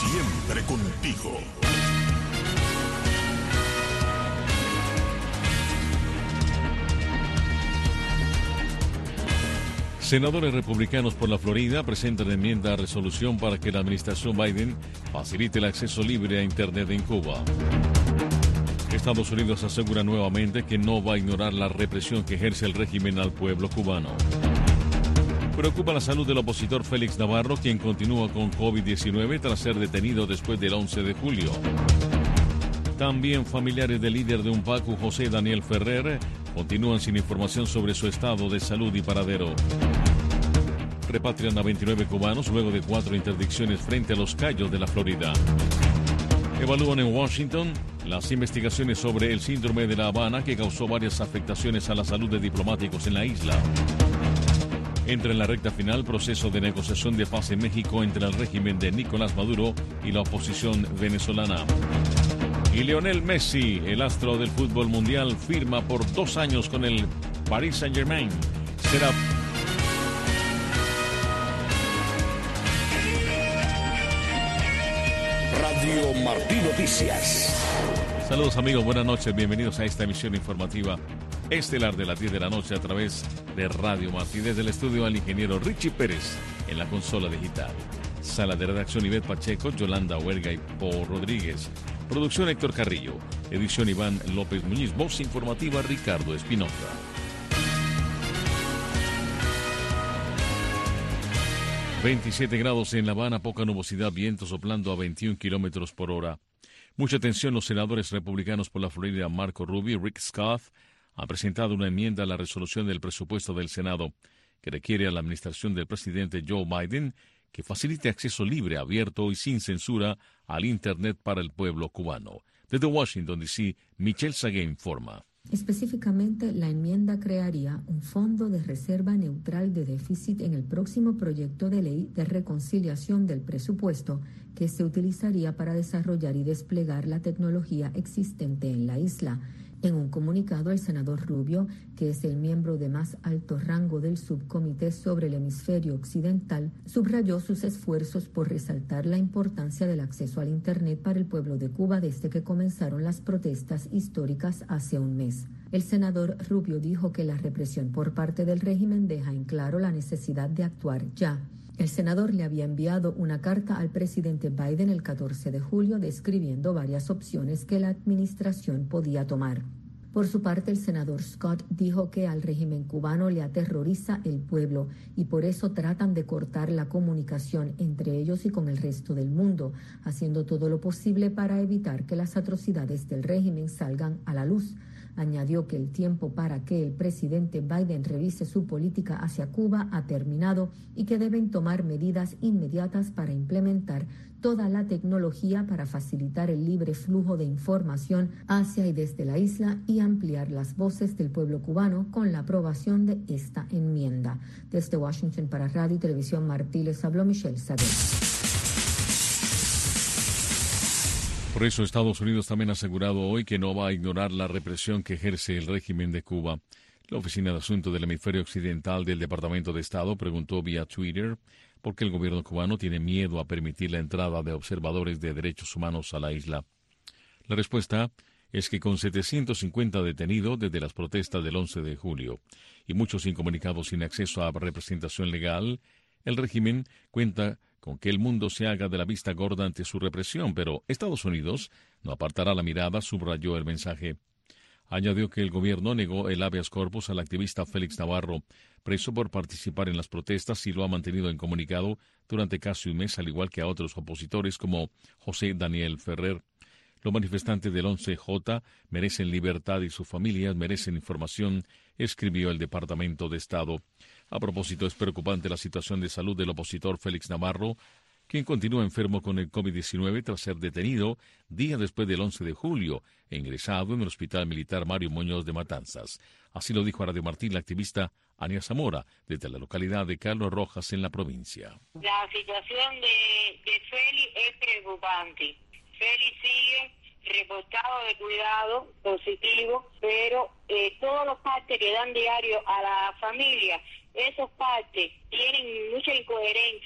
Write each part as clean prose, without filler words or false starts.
Siempre contigo. Senadores republicanos por la Florida presentan enmienda a resolución para que la administración Biden facilite el acceso libre a Internet en Cuba. Estados Unidos asegura nuevamente que no va a ignorar la represión que ejerce el régimen al pueblo cubano. Preocupa la salud del opositor Félix Navarro, quien continúa con COVID-19 tras ser detenido después del 11 de julio. También familiares del líder de UNPACU, José Daniel Ferrer, continúan sin información sobre su estado de salud y paradero. Repatrian a 29 cubanos luego de 4 interdicciones frente a los Cayos de la Florida. Evalúan en Washington las investigaciones sobre el síndrome de La Habana que causó varias afectaciones a la salud de diplomáticos en la isla. Entra en la recta final proceso de negociación de paz en México entre el régimen de Nicolás Maduro y la oposición venezolana. Y Lionel Messi, el astro del fútbol mundial, firma por 2 años con el Paris Saint-Germain. Será Radio Martí Noticias. Saludos amigos, buenas noches, bienvenidos a esta emisión informativa estelar de las 10 de la noche a través de Radio Martí. Desde el estudio al ingeniero Richie Pérez en la consola digital. Sala de redacción Ivette Pacheco, Yolanda Huerga y Paul Rodríguez. Producción Héctor Carrillo. Edición Iván López Muñiz. Voz informativa Ricardo Espinoza. ...27 grados en La Habana, poca nubosidad, viento soplando a 21 kilómetros por hora. Mucha atención, los senadores republicanos por la Florida, Marco Rubio y Rick Scott, han presentado una enmienda a la resolución del presupuesto del Senado que requiere a la administración del presidente Joe Biden que facilite acceso libre, abierto y sin censura al Internet para el pueblo cubano. Desde Washington, D.C., Michelle Sagué informa. Específicamente, la enmienda crearía un fondo de reserva neutral de déficit en el próximo proyecto de ley de reconciliación del presupuesto que se utilizaría para desarrollar y desplegar la tecnología existente en la isla. En un comunicado, el senador Rubio, que es el miembro de más alto rango del subcomité sobre el hemisferio occidental, subrayó sus esfuerzos por resaltar la importancia del acceso al Internet para el pueblo de Cuba desde que comenzaron las protestas históricas hace un mes. El senador Rubio dijo que la represión por parte del régimen deja en claro la necesidad de actuar ya. El senador le había enviado una carta al presidente Biden el 14 de julio describiendo varias opciones que la administración podía tomar. Por su parte, el senador Scott dijo que al régimen cubano le aterroriza el pueblo y por eso tratan de cortar la comunicación entre ellos y con el resto del mundo, haciendo todo lo posible para evitar que las atrocidades del régimen salgan a la luz. Añadió que el tiempo para que el presidente Biden revise su política hacia Cuba ha terminado y que deben tomar medidas inmediatas para implementar toda la tecnología para facilitar el libre flujo de información hacia y desde la isla y ampliar las voces del pueblo cubano con la aprobación de esta enmienda. Desde Washington para Radio y Televisión Martí les habló Michelle Sagué. Por eso Estados Unidos también ha asegurado hoy que no va a ignorar la represión que ejerce el régimen de Cuba. La Oficina de Asuntos del Hemisferio Occidental del Departamento de Estado preguntó vía Twitter por qué el gobierno cubano tiene miedo a permitir la entrada de observadores de derechos humanos a la isla. La respuesta es que con 750 detenidos desde las protestas del 11 de julio y muchos incomunicados sin acceso a representación legal, el régimen cuenta con que el mundo se haga de la vista gorda ante su represión, pero Estados Unidos no apartará la mirada, subrayó el mensaje. Añadió que el gobierno negó el habeas corpus al activista Félix Navarro, preso por participar en las protestas, y lo ha mantenido incomunicado durante casi un mes, al igual que a otros opositores como José Daniel Ferrer. Los manifestantes del 11J merecen libertad y sus familias merecen información, escribió el Departamento de Estado. A propósito, es preocupante la situación de salud del opositor Félix Navarro, quien continúa enfermo con el COVID-19 tras ser detenido días después del 11 de julio e ingresado en el Hospital Militar Mario Muñoz de Matanzas. Así lo dijo a Radio Martí la activista Ania Zamora, desde la localidad de Carlos Rojas, en la provincia. La situación de Félix es preocupante. Félix sigue reportado de cuidado positivo, pero todos los partes que dan diario a la familia, esos partes tienen mucha incoherencia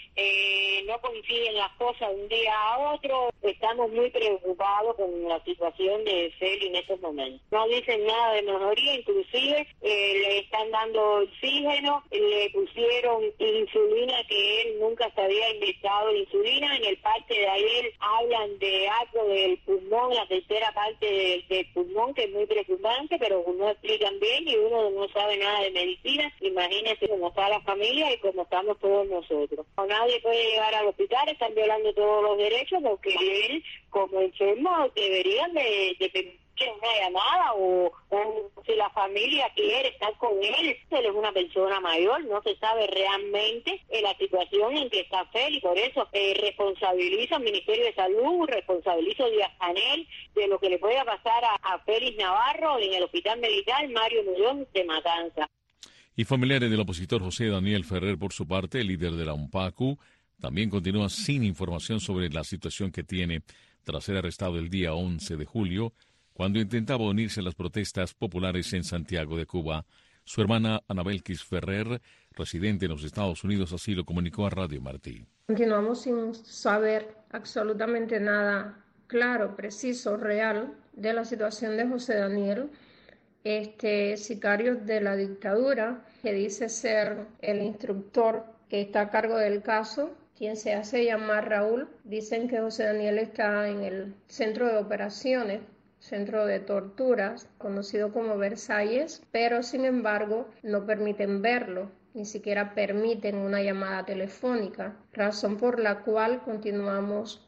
no coinciden las cosas de un día a otro. Estamos muy preocupados con la situación de Feli en estos momentos. No dicen nada de mejoría, inclusive le están dando oxígeno, le pusieron insulina, que él nunca se había inyectado insulina. En el parte de ayer hablan de algo del pulmón, la tercera parte del pulmón, que es muy preocupante, pero no explican bien y uno no sabe nada de medicina. Imagínense cómo está la familia y cómo estamos todos nosotros. Nadie puede llegar al hospital, están violando todos los derechos, porque él, como enfermo, deberían de permitir una llamada o si la familia quiere estar con él. Él es una persona mayor, no se sabe realmente la situación en que está Feli, por eso responsabilizo al Ministerio de Salud, responsabilizo a Díaz-Canel de lo que le pueda pasar a Félix Navarro en el Hospital Militar Mario Muñoz de Matanza. Y familiares del opositor José Daniel Ferrer, por su parte, el líder de la UNPACU, también continúa sin información sobre la situación que tiene tras ser arrestado el día 11 de julio, cuando intentaba unirse a las protestas populares en Santiago de Cuba. Su hermana Anabelkis Ferrer, residente en los Estados Unidos, así lo comunicó a Radio Martí. Continuamos sin saber absolutamente nada claro, preciso, real de la situación de José Daniel, sicario de la dictadura, que dice ser el instructor que está a cargo del caso, quien se hace llamar Raúl. Dicen que José Daniel está en el centro de operaciones, centro de torturas, conocido como Versalles, pero sin embargo no permiten verlo, ni siquiera permiten una llamada telefónica, razón por la cual continuamos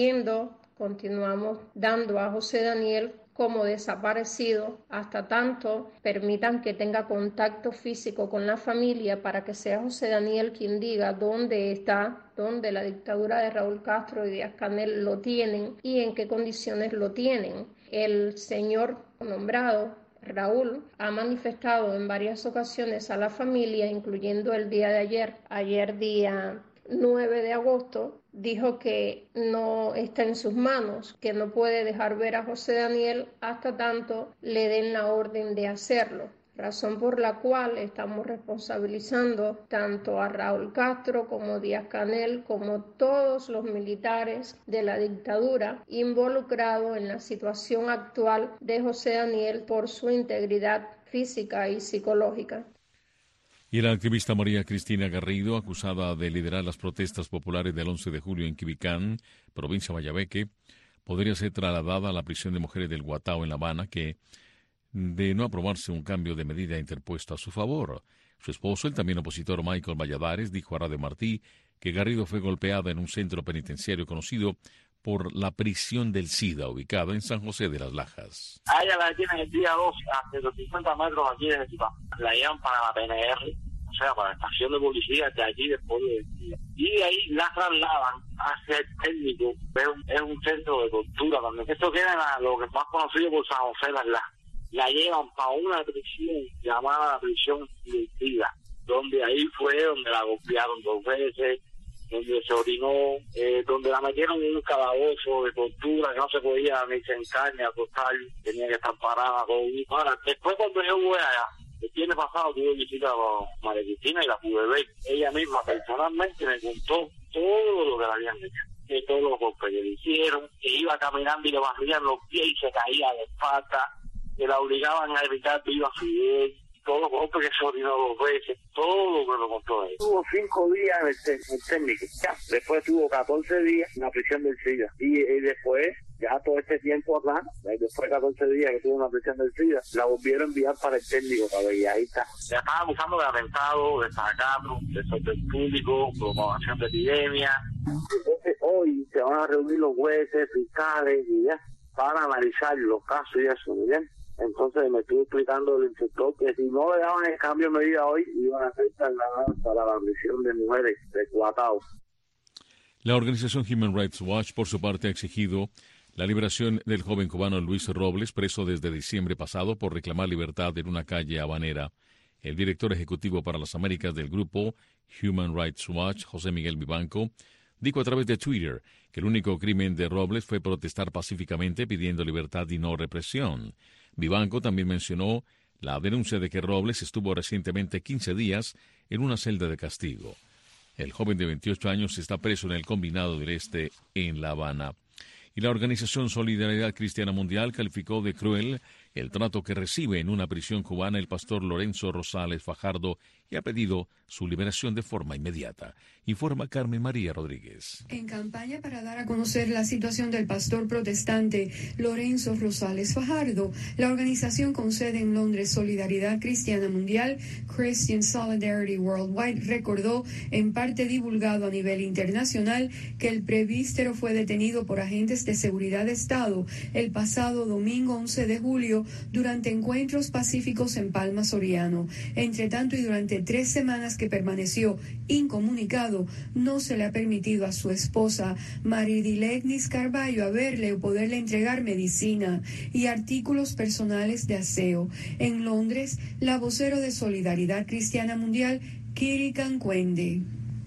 dando a José Daniel como desaparecido hasta tanto permitan que tenga contacto físico con la familia, para que sea José Daniel quien diga dónde está, dónde la dictadura de Raúl Castro y Díaz-Canel lo tienen y en qué condiciones lo tienen. El señor nombrado Raúl ha manifestado en varias ocasiones a la familia, incluyendo el día de ayer día 9 de agosto, dijo que no está en sus manos, que no puede dejar ver a José Daniel hasta tanto le den la orden de hacerlo. Razón por la cual estamos responsabilizando tanto a Raúl Castro como Díaz-Canel, como todos los militares de la dictadura involucrados en la situación actual de José Daniel por su integridad física y psicológica. Y la activista María Cristina Garrido, acusada de liderar las protestas populares del 11 de julio en Quibicán, provincia de Mayabeque, podría ser trasladada a la prisión de mujeres del Guatao en La Habana, que, de no aprobarse un cambio de medida interpuesto a su favor. Su esposo, el también opositor Michael Valladares, dijo a Radio Martí que Garrido fue golpeada en un centro penitenciario conocido por la prisión del SIDA, ubicada en San José de las Lajas. A ella la tienen el día 2 a 150 metros aquí de Cibá. La llevan para la PNR, o sea, para la estación de policía de allí después del día. Y de ahí la trasladan hacia el técnico, es un centro de tortura también. Esto queda en lo que es más conocido por San José de las Lajas. La llevan para una prisión llamada prisión del SIDA, donde ahí fue donde la golpearon 2 veces, donde se orinó, donde la metieron en un calabozo de tortura que no se podía ni sentar ni acostar, tenía que estar parada todo. Ahora, después cuando yo voy allá, el viernes pasado tuve visita a María Cristina y la pude ver. Ella misma personalmente me contó todo lo que le habían hecho, que todos los golpes que le hicieron, que iba caminando y le barrían los pies y se caía de espalda, que la obligaban a evitar viva Fidel, todos los golpes que se orinó 2 veces, todo lo que lo contó él. Tuvo 5 días en el técnico, ya. Después tuvo 14 días en la prisión del SIDA. Y después, ya todo este tiempo acá, después de 14 días que tuvo en la prisión del SIDA, la volvieron a enviar para el técnico, para ver, y ahí está. Se estaban acusando de atentado, de desacato, de desorden público, propagación de epidemia. Entonces, hoy se van a reunir los jueces, fiscales y ya, para analizar los casos y eso, ¿muy bien? Entonces me estuvo explicando el instructor que si no le daban el cambio de medida hoy, iban a ser trasladadas para la prisión de mujeres de Cuatao. La organización Human Rights Watch, por su parte, ha exigido la liberación del joven cubano Luis Robles, preso desde diciembre pasado por reclamar libertad en una calle habanera. El director ejecutivo para las Américas del grupo Human Rights Watch, José Miguel Vivanco, dijo a través de Twitter que el único crimen de Robles fue protestar pacíficamente pidiendo libertad y no represión. Vivanco también mencionó la denuncia de que Robles estuvo recientemente 15 días en una celda de castigo. El joven de 28 años está preso en el Combinado del Este en La Habana. Y la organización Solidaridad Cristiana Mundial calificó de cruel el trato que recibe en una prisión cubana el pastor Lorenzo Rosales Fajardo y ha pedido su liberación de forma inmediata. Informa Carmen María Rodríguez. En campaña para dar a conocer la situación del pastor protestante Lorenzo Rosales Fajardo, la organización con sede en Londres Solidaridad Cristiana Mundial, Christian Solidarity Worldwide, recordó, en parte divulgado a nivel internacional, que el presbítero fue detenido por agentes de seguridad de Estado el pasado domingo 11 de julio durante encuentros pacíficos en Palma Soriano. Entre tanto, y durante 3 semanas que permaneció incomunicado, no se le ha permitido a su esposa Maridilegnis Carballo verle o poderle entregar medicina y artículos personales de aseo. En Londres, la vocero de Solidaridad Cristiana Mundial, Kiri Cancuende.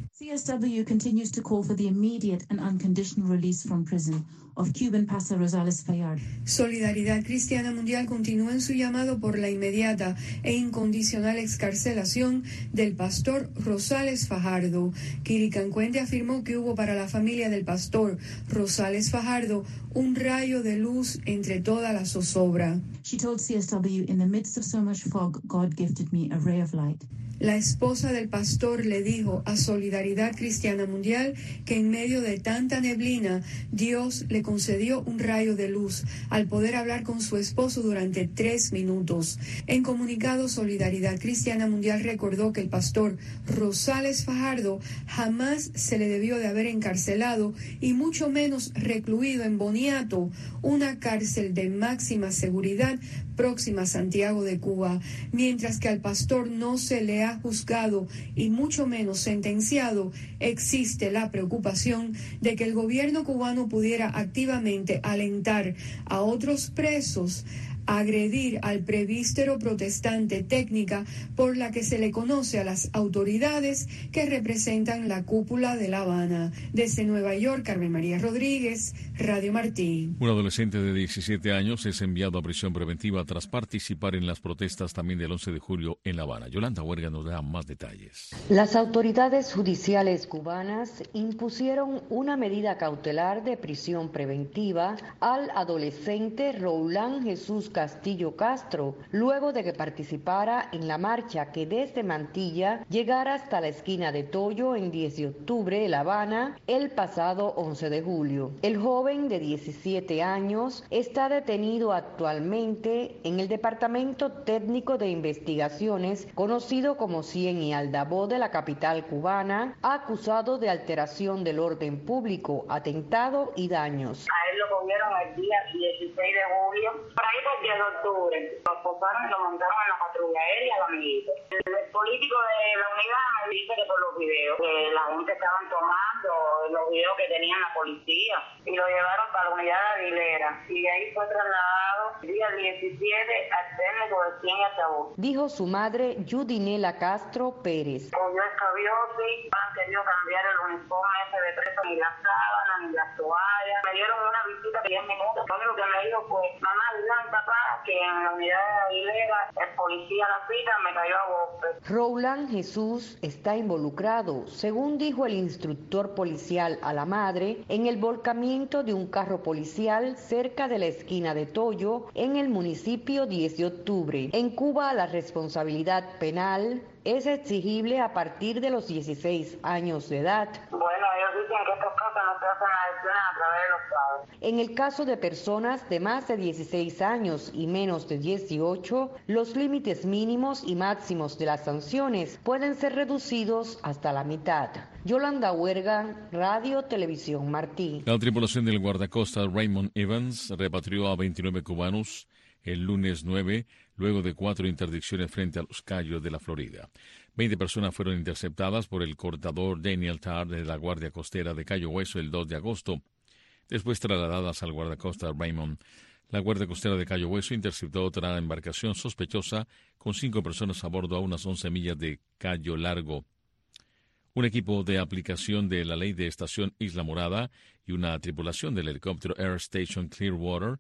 CSW continues to call for the immediate and unconditional release from prison of Cuban pastor Rosales Fajardo. Solidaridad Cristiana Mundial continúa en su llamado por la inmediata e incondicional excarcelación del pastor Rosales Fajardo. Kiri Cancuende afirmó que hubo para la familia del pastor Rosales Fajardo un rayo de luz entre toda la zozobra. She told CSW, "In the midst of so much fog, God gifted me a ray of light." La esposa del pastor le dijo a Solidaridad Cristiana Mundial que en medio de tanta neblina, Dios le concedió un rayo de luz al poder hablar con su esposo durante 3 minutos. En comunicado, Solidaridad Cristiana Mundial recordó que el pastor Rosales Fajardo jamás se le debió de haber encarcelado y mucho menos recluido en Boniato, una cárcel de máxima seguridad próxima a Santiago de Cuba, mientras que al pastor no se le ha juzgado y mucho menos sentenciado. Existe la preocupación de que el gobierno cubano pudiera activamente alentar a otros presos a agredir al presbítero protestante, técnica por la que se le conoce a las autoridades que representan la cúpula de La Habana. Desde Nueva York, Carmen María Rodríguez, Radio Martí. Un adolescente de 17 años es enviado a prisión preventiva tras participar en las protestas también del 11 de julio en La Habana. Yolanda Huerga nos da más detalles. Las autoridades judiciales cubanas impusieron una medida cautelar de prisión preventiva al adolescente Roulán Jesús Castillo Castro, luego de que participara en la marcha que desde Mantilla llegara hasta la esquina de Toyo en 10 de octubre de La Habana el pasado 11 de julio. El joven de 17 años está detenido actualmente en el Departamento Técnico de Investigaciones, conocido como CIEN y Aldabó de la capital cubana, acusado de alteración del orden público, atentado y daños. A él lo cogieron el día 16 de julio, por ahí por 10 de octubre. Lo esposaron y lo montaron en la patrulla, él y al amiguito. El político de la unidad me dice que por los videos, que la gente estaban tomando los videos que tenían la policía y lo llevaron para la unidad de Aguilera. Y de ahí fue trasladado el día 17 al técnico de CIEN y Aldabó. Dijo su madre Yudinela Castro Pérez. Cogió escabiosis, han querido cambiar el uniforme ese de preso, ni las sábanas, ni las toallas. Me dieron una visita de 10 minutos. Lo único que me dijo fue, mamá, digan papá que en la unidad de Aguilera el policía la cita me cayó a golpe. Roulán Jesús está involucrado, según dijo el instructor policial a la madre, en el volcamiento de un carro policial cerca de la esquina de Toyo, en el municipio 10 de octubre. En Cuba, la responsabilidad penal es exigible a partir de los 16 años de edad. Bueno, ellos dicen que estos casos no se hacen adicciones a través de los padres. En el caso de personas de más de 16 años y menos de 18, los límites mínimos y máximos de las sanciones pueden ser reducidos hasta la mitad. Yolanda Huerga, Radio Televisión Martí. La tripulación del guardacosta Raymond Evans repatrió a 29 cubanos el lunes 9, luego de 4 interdicciones frente a los Cayos de la Florida. 20 personas fueron interceptadas por el cortador Daniel Tarr de la Guardia Costera de Cayo Hueso el 2 de agosto, después trasladadas al guardacosta Raymond. La Guardia Costera de Cayo Hueso interceptó otra embarcación sospechosa con 5 personas a bordo a unas 11 millas de Cayo Largo. Un equipo de aplicación de la ley de estación Isla Morada y una tripulación del helicóptero Air Station Clearwater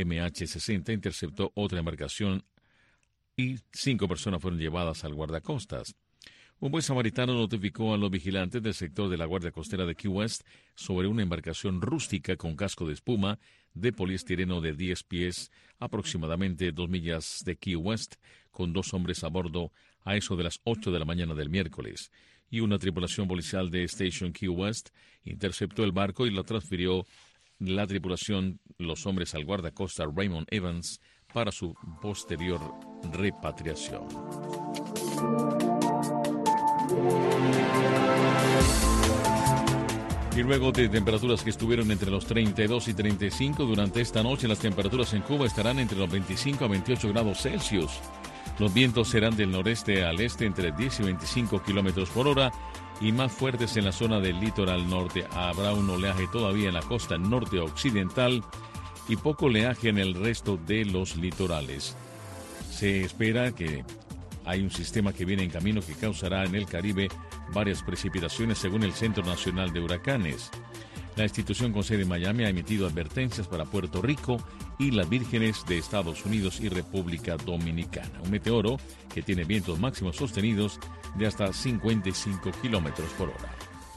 MH-60 interceptó otra embarcación y 5 personas fueron llevadas al guardacostas. Un buen samaritano notificó a los vigilantes del sector de la Guardia Costera de Key West sobre una embarcación rústica con casco de espuma de poliestireno de 10 pies, aproximadamente 2 millas de Key West, con 2 hombres a bordo a eso de las 8 de la mañana del miércoles. Y una tripulación policial de Station Key West interceptó el barco y lo transfirió la tripulación, los hombres al guardacosta Raymond Evans, para su posterior repatriación. Y luego de temperaturas que estuvieron entre los 32 y 35, durante esta noche las temperaturas en Cuba estarán entre los 25 a 28 grados Celsius. Los vientos serán del noreste al este entre 10 y 25 kilómetros por hora y más fuertes en la zona del litoral norte. Habrá un oleaje todavía en la costa norte occidental y poco oleaje en el resto de los litorales. Se espera que hay un sistema que viene en camino que causará en el Caribe varias precipitaciones según el Centro Nacional de Huracanes. La institución con sede en Miami ha emitido advertencias para Puerto Rico y las Vírgenes de Estados Unidos y República Dominicana. Un meteoro que tiene vientos máximos sostenidos de hasta 55 kilómetros por hora.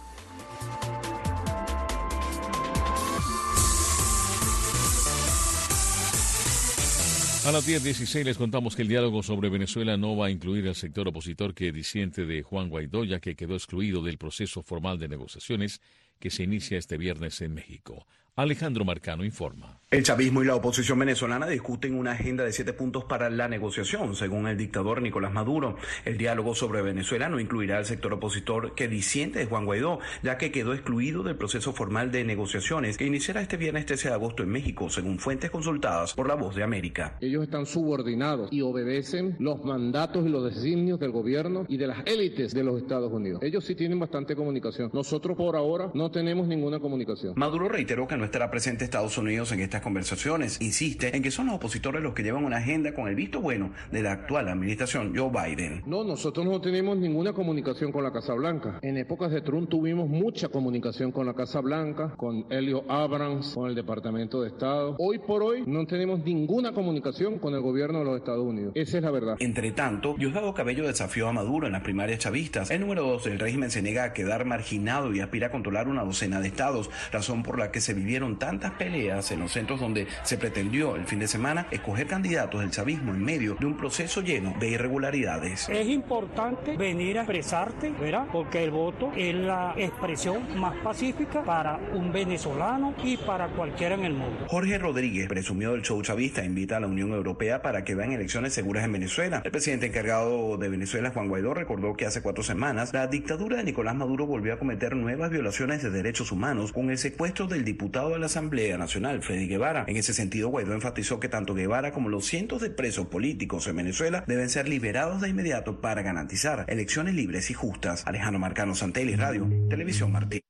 A las 10:16 les contamos que el diálogo sobre Venezuela no va a incluir al sector opositor que disiente de Juan Guaidó, ya que quedó excluido del proceso formal de negociaciones que se inicia este viernes en México. Alejandro Marcano informa. El chavismo y la oposición venezolana discuten una agenda de 7 puntos para la negociación, según el dictador Nicolás Maduro. El diálogo sobre Venezuela no incluirá al sector opositor que disiente de Juan Guaidó, ya que quedó excluido del proceso formal de negociaciones que iniciará este viernes 13 de agosto en México, según fuentes consultadas por La Voz de América. Ellos están subordinados y obedecen los mandatos y los designios del gobierno y de las élites de los Estados Unidos. Ellos sí tienen bastante comunicación. Nosotros por ahora no tenemos ninguna comunicación. Maduro reiteró que no estará presente Estados Unidos en estas conversaciones. Insiste en que son los opositores los que llevan una agenda con el visto bueno de la actual administración Joe Biden. No, nosotros no tenemos ninguna comunicación con la Casa Blanca. En épocas de Trump tuvimos mucha comunicación con la Casa Blanca, con Elliot Abrams, con el Departamento de Estado. Hoy por hoy no tenemos ninguna comunicación con el gobierno de los Estados Unidos. Esa es la verdad. Entre tanto, Diosdado Cabello desafió a Maduro en las primarias chavistas. El número 2 del régimen se niega a quedar marginado y aspira a controlar una docena de estados, razón por la que se vivieron tantas peleas en los centros donde se pretendió el fin de semana escoger candidatos del chavismo en medio de un proceso lleno de irregularidades. Es importante venir a expresarte, ¿verdad? Porque el voto es la expresión más pacífica para un venezolano y para cualquiera en el mundo. Jorge Rodríguez, presumido del show chavista, invita a la Unión Europea para que vean elecciones seguras en Venezuela. El presidente encargado de Venezuela, Juan Guaidó, recordó que hace 4 semanas la dictadura de Nicolás Maduro volvió a cometer nuevas violaciones de derechos humanos con el secuestro del diputado de la Asamblea Nacional, Freddy Guevara. En ese sentido, Guaidó enfatizó que tanto Guevara como los cientos de presos políticos en Venezuela deben ser liberados de inmediato para garantizar elecciones libres y justas. Alejandro Marcano, Santelis Radio, Televisión Martí.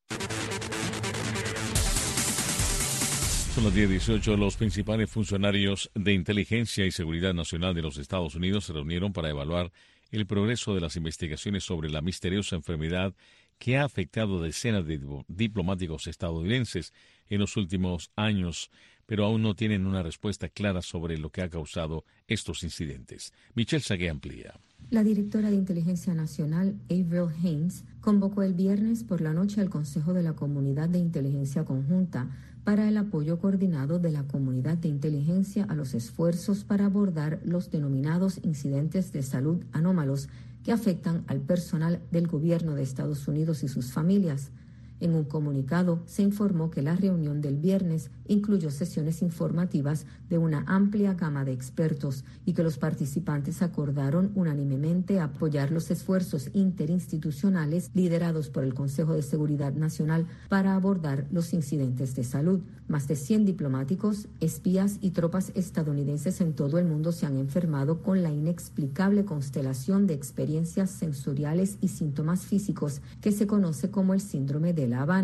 Son las 10:18. Los principales funcionarios de inteligencia y seguridad nacional de los Estados Unidos se reunieron para evaluar el progreso de las investigaciones sobre la misteriosa enfermedad que ha afectado a decenas de diplomáticos estadounidenses en los últimos años, pero aún no tienen una respuesta clara sobre lo que ha causado estos incidentes. Michelle Sagué amplía. La directora de Inteligencia Nacional, Avril Haines, convocó el viernes por la noche al Consejo de la Comunidad de Inteligencia Conjunta para el apoyo coordinado de la comunidad de inteligencia a los esfuerzos para abordar los denominados incidentes de salud anómalos que afectan al personal del gobierno de Estados Unidos y sus familias. En un comunicado se informó que la reunión del viernes incluyó sesiones informativas de una amplia gama de expertos y que los participantes acordaron unánimemente apoyar los esfuerzos interinstitucionales liderados por el Consejo de Seguridad Nacional para abordar los incidentes de salud. Más de 100 diplomáticos, espías y tropas estadounidenses en todo el mundo se han enfermado con la inexplicable constelación de experiencias sensoriales y síntomas físicos que se conoce como el síndrome de La Habana.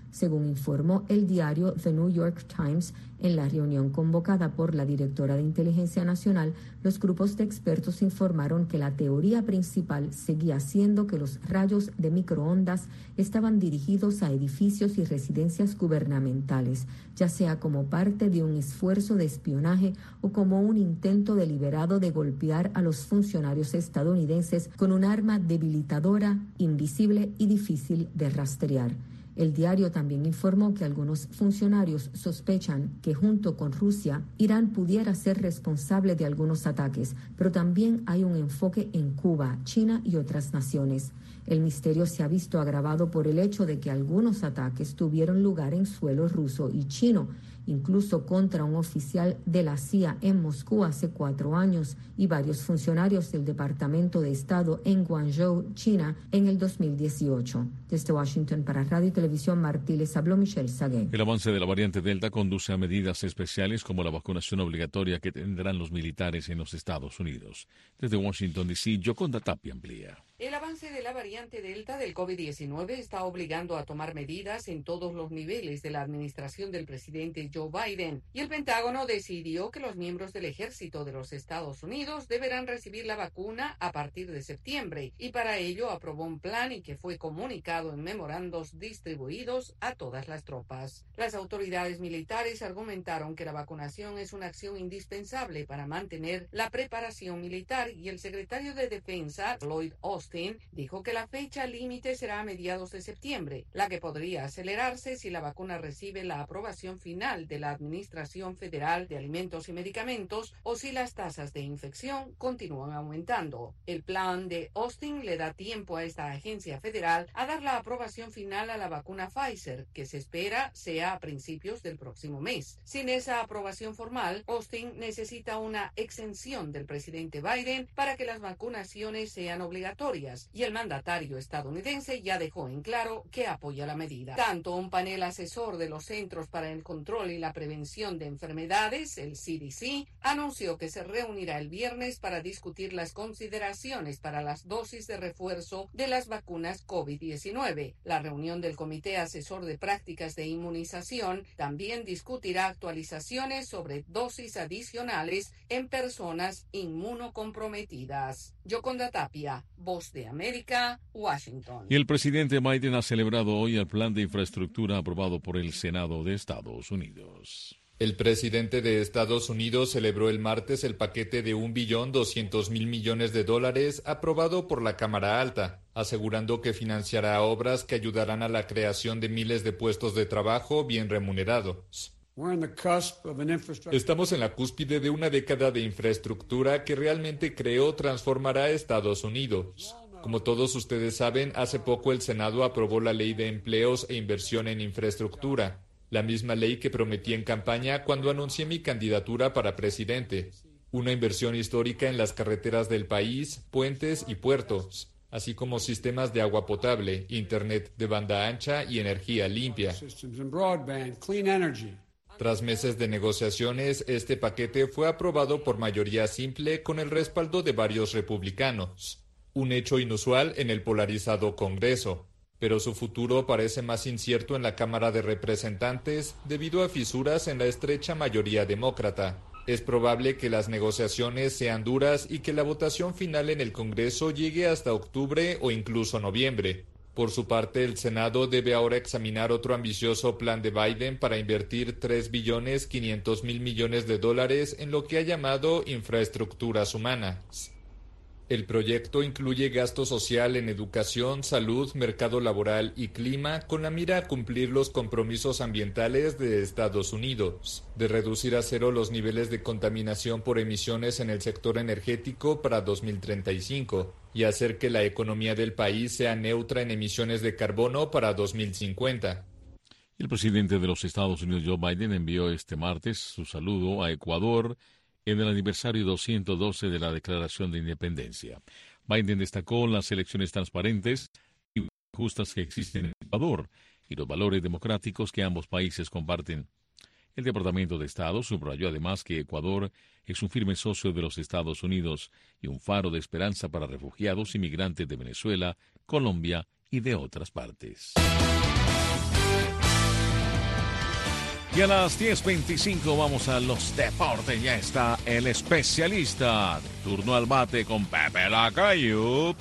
según informó el diario The New York Times. En la reunión convocada por la directora de Inteligencia Nacional, los grupos de expertos informaron que la teoría principal seguía siendo que los rayos de microondas estaban dirigidos a edificios y residencias gubernamentales, ya sea como parte de un esfuerzo de espionaje o como un intento deliberado de golpear a los funcionarios estadounidenses con un arma debilitadora, invisible y difícil de rastrear. El diario también informó que algunos funcionarios sospechan que junto con Rusia, Irán pudiera ser responsable de algunos ataques, pero también hay un enfoque en Cuba, China y otras naciones. El misterio se ha visto agravado por el hecho de que algunos ataques tuvieron lugar en suelo ruso y chino, incluso contra un oficial de la CIA en Moscú hace 4 años y varios funcionarios del Departamento de Estado en Guangzhou, China, en el 2018. Desde Washington para Radio y Televisión Martí les habló Michelle Sagué. El avance de la variante Delta conduce a medidas especiales como la vacunación obligatoria que tendrán los militares en los Estados Unidos. Desde Washington, D.C., Yoconda Tapia amplía. El avance de la variante Delta del COVID-19 está obligando a tomar medidas en todos los niveles de la administración del presidente Joe Biden, y el Pentágono decidió que los miembros del ejército de los Estados Unidos deberán recibir la vacuna a partir de septiembre, y para ello aprobó un plan y que fue comunicado en memorandos distribuidos a todas las tropas. Las autoridades militares argumentaron que la vacunación es una acción indispensable para mantener la preparación militar, y el secretario de Defensa, Lloyd Austin, dijo que la fecha límite será a mediados de septiembre, la que podría acelerarse si la vacuna recibe la aprobación final de la Administración Federal de Alimentos y Medicamentos o si las tasas de infección continúan aumentando. El plan de Austin le da tiempo a esta agencia federal a dar la aprobación final a la vacuna Pfizer, que se espera sea a principios del próximo mes. Sin esa aprobación formal, Austin necesita una exención del presidente Biden para que las vacunaciones sean obligatorias, y el mandatario estadounidense ya dejó en claro que apoya la medida. Tanto un panel asesor de los Centros para el Control y la Prevención de Enfermedades, el CDC, anunció que se reunirá el viernes para discutir las consideraciones para las dosis de refuerzo de las vacunas COVID-19. La reunión del Comité Asesor de Prácticas de Inmunización también discutirá actualizaciones sobre dosis adicionales en personas inmunocomprometidas. Yoconda Tapia, Voz de América, Washington. Y el presidente Biden ha celebrado hoy el plan de infraestructura aprobado por el Senado de Estados Unidos. El presidente de Estados Unidos celebró el martes el paquete de $1.2 billones aprobado por la Cámara Alta, asegurando que financiará obras que ayudarán a la creación de miles de puestos de trabajo bien remunerados. Estamos en la cúspide de una década de infraestructura que realmente creo transformará a Estados Unidos. Como todos ustedes saben, hace poco el Senado aprobó la Ley de Empleos e Inversión en Infraestructura, la misma ley que prometí en campaña cuando anuncié mi candidatura para presidente. Una inversión histórica en las carreteras del país, puentes y puertos, así como sistemas de agua potable, internet de banda ancha y energía limpia. Tras meses de negociaciones, este paquete fue aprobado por mayoría simple con el respaldo de varios republicanos, un hecho inusual en el polarizado Congreso, pero su futuro parece más incierto en la Cámara de Representantes debido a fisuras en la estrecha mayoría demócrata. Es probable que las negociaciones sean duras y que la votación final en el Congreso llegue hasta octubre o incluso noviembre. Por su parte, el Senado debe ahora examinar otro ambicioso plan de Biden para invertir $3.5 billones en lo que ha llamado infraestructuras humanas. El proyecto incluye gasto social en educación, salud, mercado laboral y clima, con la mira a cumplir los compromisos ambientales de Estados Unidos, de reducir a cero los niveles de contaminación por emisiones en el sector energético para 2035 y hacer que la economía del país sea neutra en emisiones de carbono para 2050. El presidente de los Estados Unidos, Joe Biden, envió este martes su saludo a Ecuador en el aniversario 212 de la Declaración de Independencia. Biden destacó las elecciones transparentes y justas que existen en Ecuador y los valores democráticos que ambos países comparten. El Departamento de Estado subrayó además que Ecuador es un firme socio de los Estados Unidos y un faro de esperanza para refugiados y migrantes de Venezuela, Colombia y de otras partes. Y a las 10:25 vamos a los deportes. Ya está el especialista. Turno al bate con Pepe Lacayo.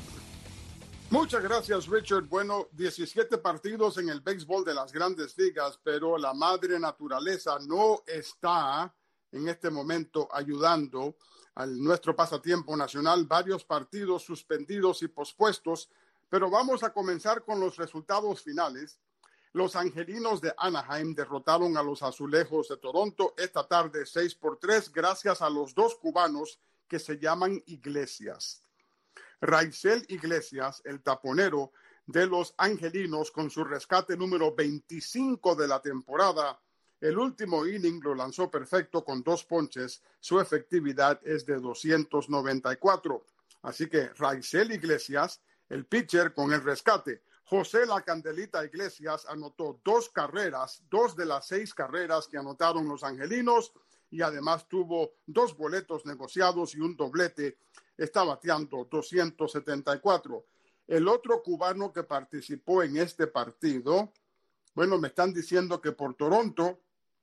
Muchas gracias, Richard. Bueno, 17 partidos en el béisbol de las Grandes Ligas, pero la madre naturaleza no está en este momento ayudando a nuestro pasatiempo nacional. Varios partidos suspendidos y pospuestos, pero vamos a comenzar con los resultados finales. Los Angelinos de Anaheim derrotaron a los Azulejos de Toronto esta tarde 6-3 gracias a los dos cubanos que se llaman Iglesias. Raisel Iglesias, el taponero de los Angelinos, con su rescate número 25 de la temporada. El último inning lo lanzó perfecto con 2 ponches. Su efectividad es de 294. Así que Raisel Iglesias, el pitcher con el rescate. José La Candelita Iglesias anotó 2 carreras, 2 de las 6 carreras que anotaron los Angelinos, y además tuvo 2 boletos negociados y un doblete. Está bateando 274. El otro cubano que participó en este partido, bueno, me están diciendo que por Toronto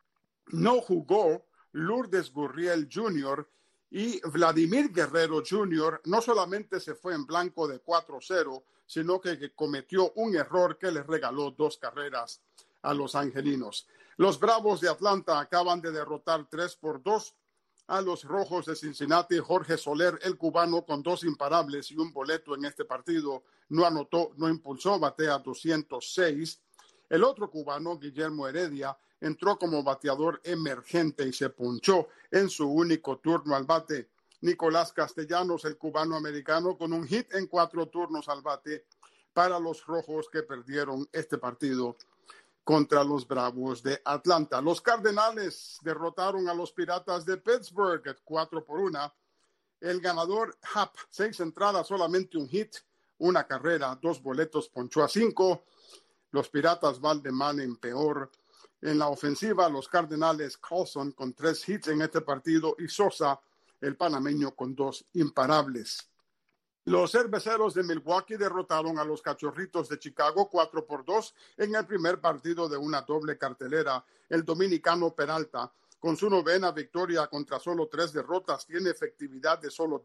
no jugó Lourdes Gurriel Jr. y Vladimir Guerrero Jr. no solamente se fue en blanco de 4-0, sino que cometió un error que les regaló 2 carreras a los Angelinos. Los Bravos de Atlanta acaban de derrotar 3-2 a los Rojos de Cincinnati. Jorge Soler, el cubano, con 2 imparables y un boleto en este partido, no anotó, no impulsó, batea 206. El otro cubano, Guillermo Heredia, entró como bateador emergente y se ponchó en su único turno al bate. Nicolás Castellanos, el cubano americano, con un hit en 4 turnos al bate para los Rojos, que perdieron este partido contra los Bravos de Atlanta. Los Cardenales derrotaron a los Piratas de Pittsburgh 4-1. El ganador, Happ, 6 entradas, solamente un hit, 1 carrera, 2 boletos, ponchó a 5. Los Piratas van de mal en peor. En la ofensiva, los Cardenales, Carlson con 3 hits en este partido y Sosa, el panameño, con 2 imparables. Los Cerveceros de Milwaukee derrotaron a los Cachorritos de Chicago 4-2 en el primer partido de una doble cartelera. El dominicano Peralta, con su 9ª victoria contra solo 3 derrotas, tiene efectividad de solo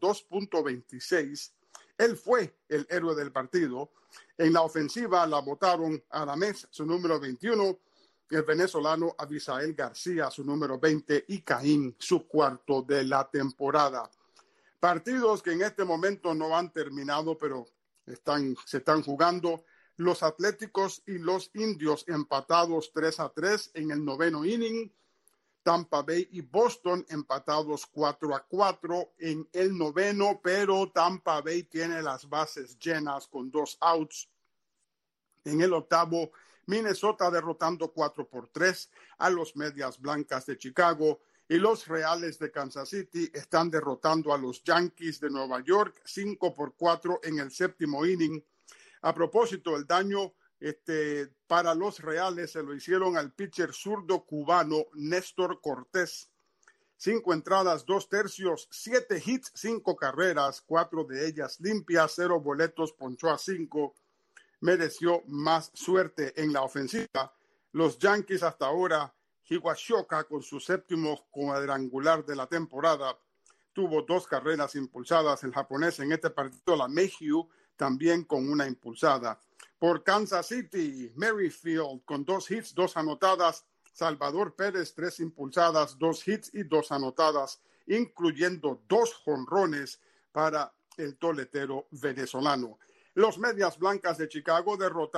2.26. Él fue el héroe del partido. En la ofensiva la botaron Adamés, su número 21, el venezolano Abisael García, su número 20, y Caín, su 4º de la temporada. Partidos que en este momento no han terminado, pero se están jugando. Los Atléticos y los Indios empatados 3-3 en el 9º inning. Tampa Bay y Boston empatados 4-4 en el 9º, pero Tampa Bay tiene las bases llenas con 2 outs. En el 8º, Minnesota derrotando 4-3 a los Medias Blancas de Chicago. Y los Reales de Kansas City están derrotando a los Yankees de Nueva York 5-4 en el 7º inning. A propósito, el daño para los Reales se lo hicieron al pitcher zurdo cubano Néstor Cortés. 5 entradas, 2 tercios, 7 hits, 5 carreras, 4 de ellas limpias, 0 boletos, ponchó a 5. Mereció más suerte en la ofensiva. Los Yankees hasta ahora, Higashioka, con su 7º cuadrangular de la temporada, tuvo 2 carreras impulsadas. El japonés en este partido, la Mayhew, también con 1 impulsada. Por Kansas City, Merrifield con 2 hits, 2 anotadas. Salvador Pérez, 3 impulsadas, 2 hits y 2 anotadas, incluyendo 2 jonrones para el toletero venezolano. Los Medias Blancas de Chicago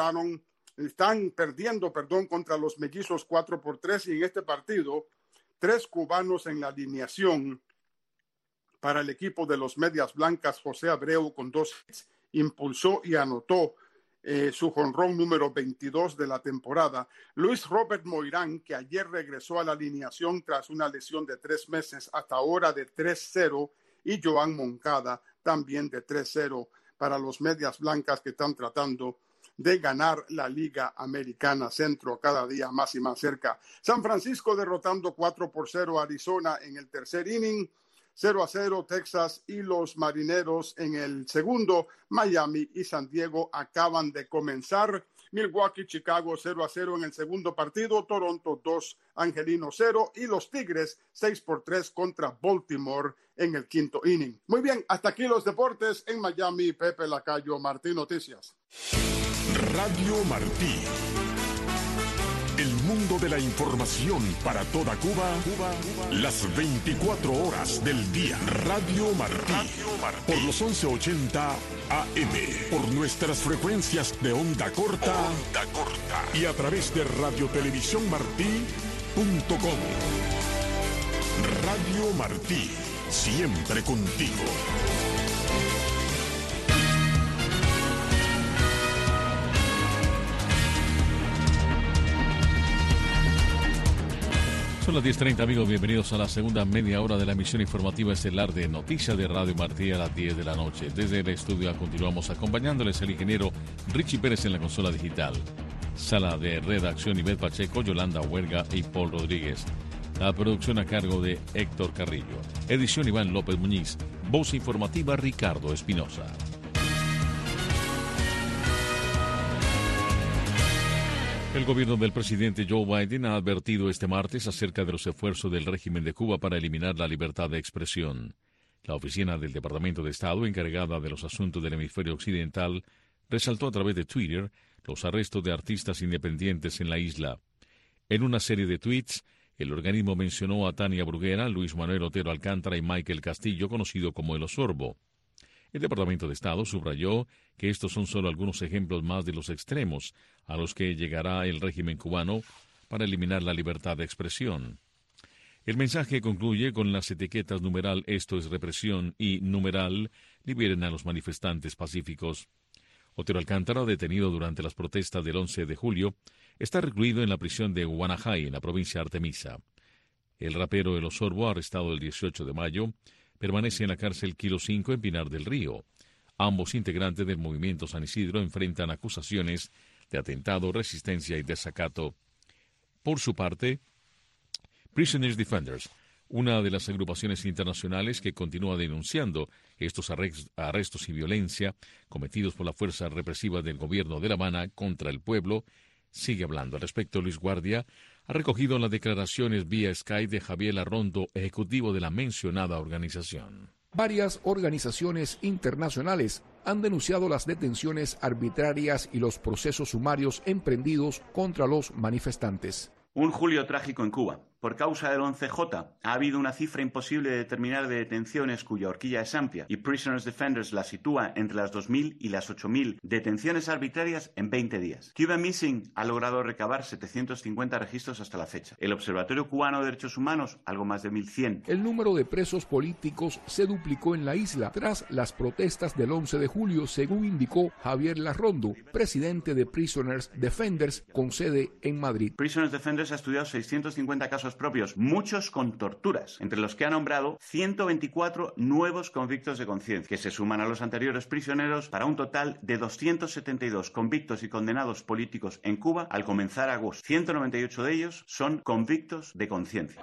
están perdiendo contra los Mellizos 4-3, y en este partido 3 cubanos en la alineación para el equipo de los Medias Blancas. José Abreu con 2 hits impulsó y anotó su jonrón número 22 de la temporada. Luis Robert Moirán, que ayer regresó a la alineación tras una lesión de 3 meses, hasta ahora de 3-0, y Joan Moncada también de 3-0 para los Medias Blancas, que están tratando de ganar la Liga Americana Centro cada día más y más cerca. San Francisco derrotando 4-0 a Arizona en el 3er inning. 0-0 Texas y los Marineros en el segundo. Miami y San Diego acaban de comenzar. Milwaukee, Chicago 0-0 en el segundo partido, Toronto 2, Angelino 0 y los Tigres 6-3 contra Baltimore en el quinto inning. Muy bien, hasta aquí los deportes en Miami. Pepe Lacayo, Martí Noticias. Radio Martí. El mundo de la información para toda Cuba, las 24 horas del día. Radio Martí. Por los 1180 AM. Por nuestras frecuencias de onda corta. Y a través de radiotelevisiónmartí.com. Radio Martí. Siempre contigo. Son las 10:30, amigos. Bienvenidos a la segunda media hora de la emisión informativa estelar de Noticias de Radio Martí a las 10 de la noche. Desde el estudio continuamos acompañándoles el ingeniero Richie Pérez en la consola digital. Sala de redacción Ivette Pacheco, Yolanda Huerga y Paul Rodríguez. La producción a cargo de Héctor Carrillo. Edición Iván López Muñiz. Voz informativa Ricardo Espinosa. El gobierno del presidente Joe Biden ha advertido este martes acerca de los esfuerzos del régimen de Cuba para eliminar la libertad de expresión. La oficina del Departamento de Estado, encargada de los asuntos del hemisferio occidental, resaltó a través de Twitter los arrestos de artistas independientes en la isla. En una serie de tweets, el organismo mencionó a Tania Bruguera, Luis Manuel Otero Alcántara y Michael Castillo, conocido como El Osorbo. El Departamento de Estado subrayó que estos son solo algunos ejemplos más de los extremos a los que llegará el régimen cubano para eliminar la libertad de expresión. El mensaje concluye con las etiquetas numeral "esto es represión" y numeral "liberen a los manifestantes pacíficos". Otero Alcántara, detenido durante las protestas del 11 de julio, está recluido en la prisión de Guanajay, en la provincia de Artemisa. El rapero El Osorbo, arrestado el 18 de mayo, permanece en la cárcel Kilo 5 en Pinar del Río. Ambos integrantes del movimiento San Isidro enfrentan acusaciones de atentado, resistencia y desacato. Por su parte, Prisoners Defenders, una de las agrupaciones internacionales que continúa denunciando estos arrestos y violencia cometidos por la fuerza represiva del gobierno de La Habana contra el pueblo, sigue hablando. Al respecto, Luis Guardia ha recogido las declaraciones vía Skype de Javier Arrondo, ejecutivo de la mencionada organización. Varias organizaciones internacionales han denunciado las detenciones arbitrarias y los procesos sumarios emprendidos contra los manifestantes. Un julio trágico en Cuba. Por causa del 11J, ha habido una cifra imposible de determinar de detenciones cuya horquilla es amplia, y Prisoners Defenders la sitúa entre las 2.000 y las 8.000 detenciones arbitrarias en 20 días. Cuba Missing ha logrado recabar 750 registros hasta la fecha. El Observatorio Cubano de Derechos Humanos, algo más de 1.100. El número de presos políticos se duplicó en la isla tras las protestas del 11 de julio, según indicó Javier Larrondo, presidente de Prisoners Defenders, con sede en Madrid. Prisoners Defenders ha estudiado 650 casos propios, muchos con torturas, entre los que ha nombrado 124 nuevos convictos de conciencia, que se suman a los anteriores prisioneros para un total de 272 convictos y condenados políticos en Cuba al comenzar agosto. 198 de ellos son convictos de conciencia.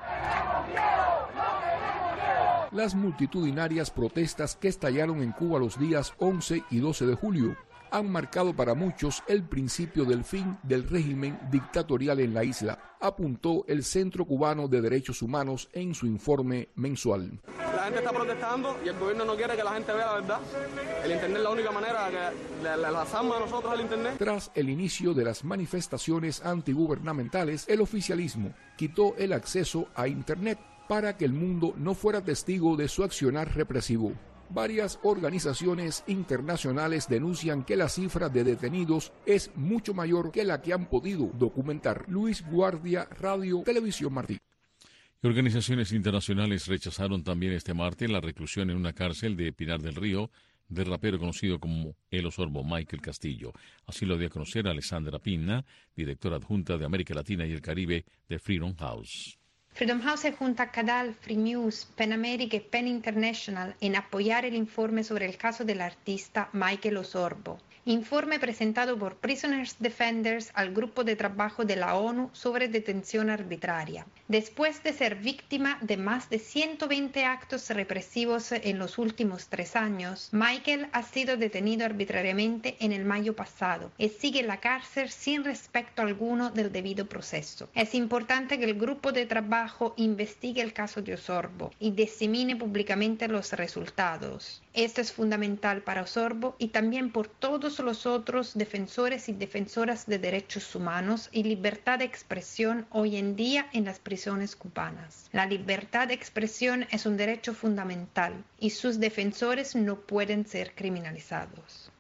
Las multitudinarias protestas que estallaron en Cuba los días 11 y 12 de julio han marcado para muchos el principio del fin del régimen dictatorial en la isla, apuntó el Centro Cubano de Derechos Humanos en su informe mensual. La gente está protestando y el gobierno no quiere que la gente vea la verdad. El Internet es la única manera que las armas a nosotros al Internet. Tras el inicio de las manifestaciones antigubernamentales, el oficialismo quitó el acceso a Internet para que el mundo no fuera testigo de su accionar represivo. Varias organizaciones internacionales denuncian que la cifra de detenidos es mucho mayor que la que han podido documentar. Luis Guardia, Radio Televisión Martí. Organizaciones internacionales rechazaron también este martes la reclusión en una cárcel de Pinar del Río del rapero conocido como El Osorbo, Michael Castillo. Así lo dio a conocer Alessandra Pinna, directora adjunta de América Latina y el Caribe de Freedom House. Freedom House se junta a CADAL, Free News, PEN America y PEN International en apoyar el informe sobre el caso del artista Michael Osorbo. Informe presentado por Prisoners Defenders al Grupo de Trabajo de la ONU sobre detención arbitraria. Después de ser víctima de más de 120 actos represivos en los últimos 3 años, Michael ha sido detenido arbitrariamente en el mayo pasado y sigue en la cárcel sin respecto alguno del debido proceso. Es importante que el grupo de trabajo investigue el caso de Osorbo y disemine públicamente los resultados. Esto es fundamental para Osorbo y también por todos los otros defensores y defensoras de derechos humanos y libertad de expresión hoy en día en las prisiones cubanas. La libertad de expresión es un derecho fundamental y sus defensores no pueden ser criminalizados.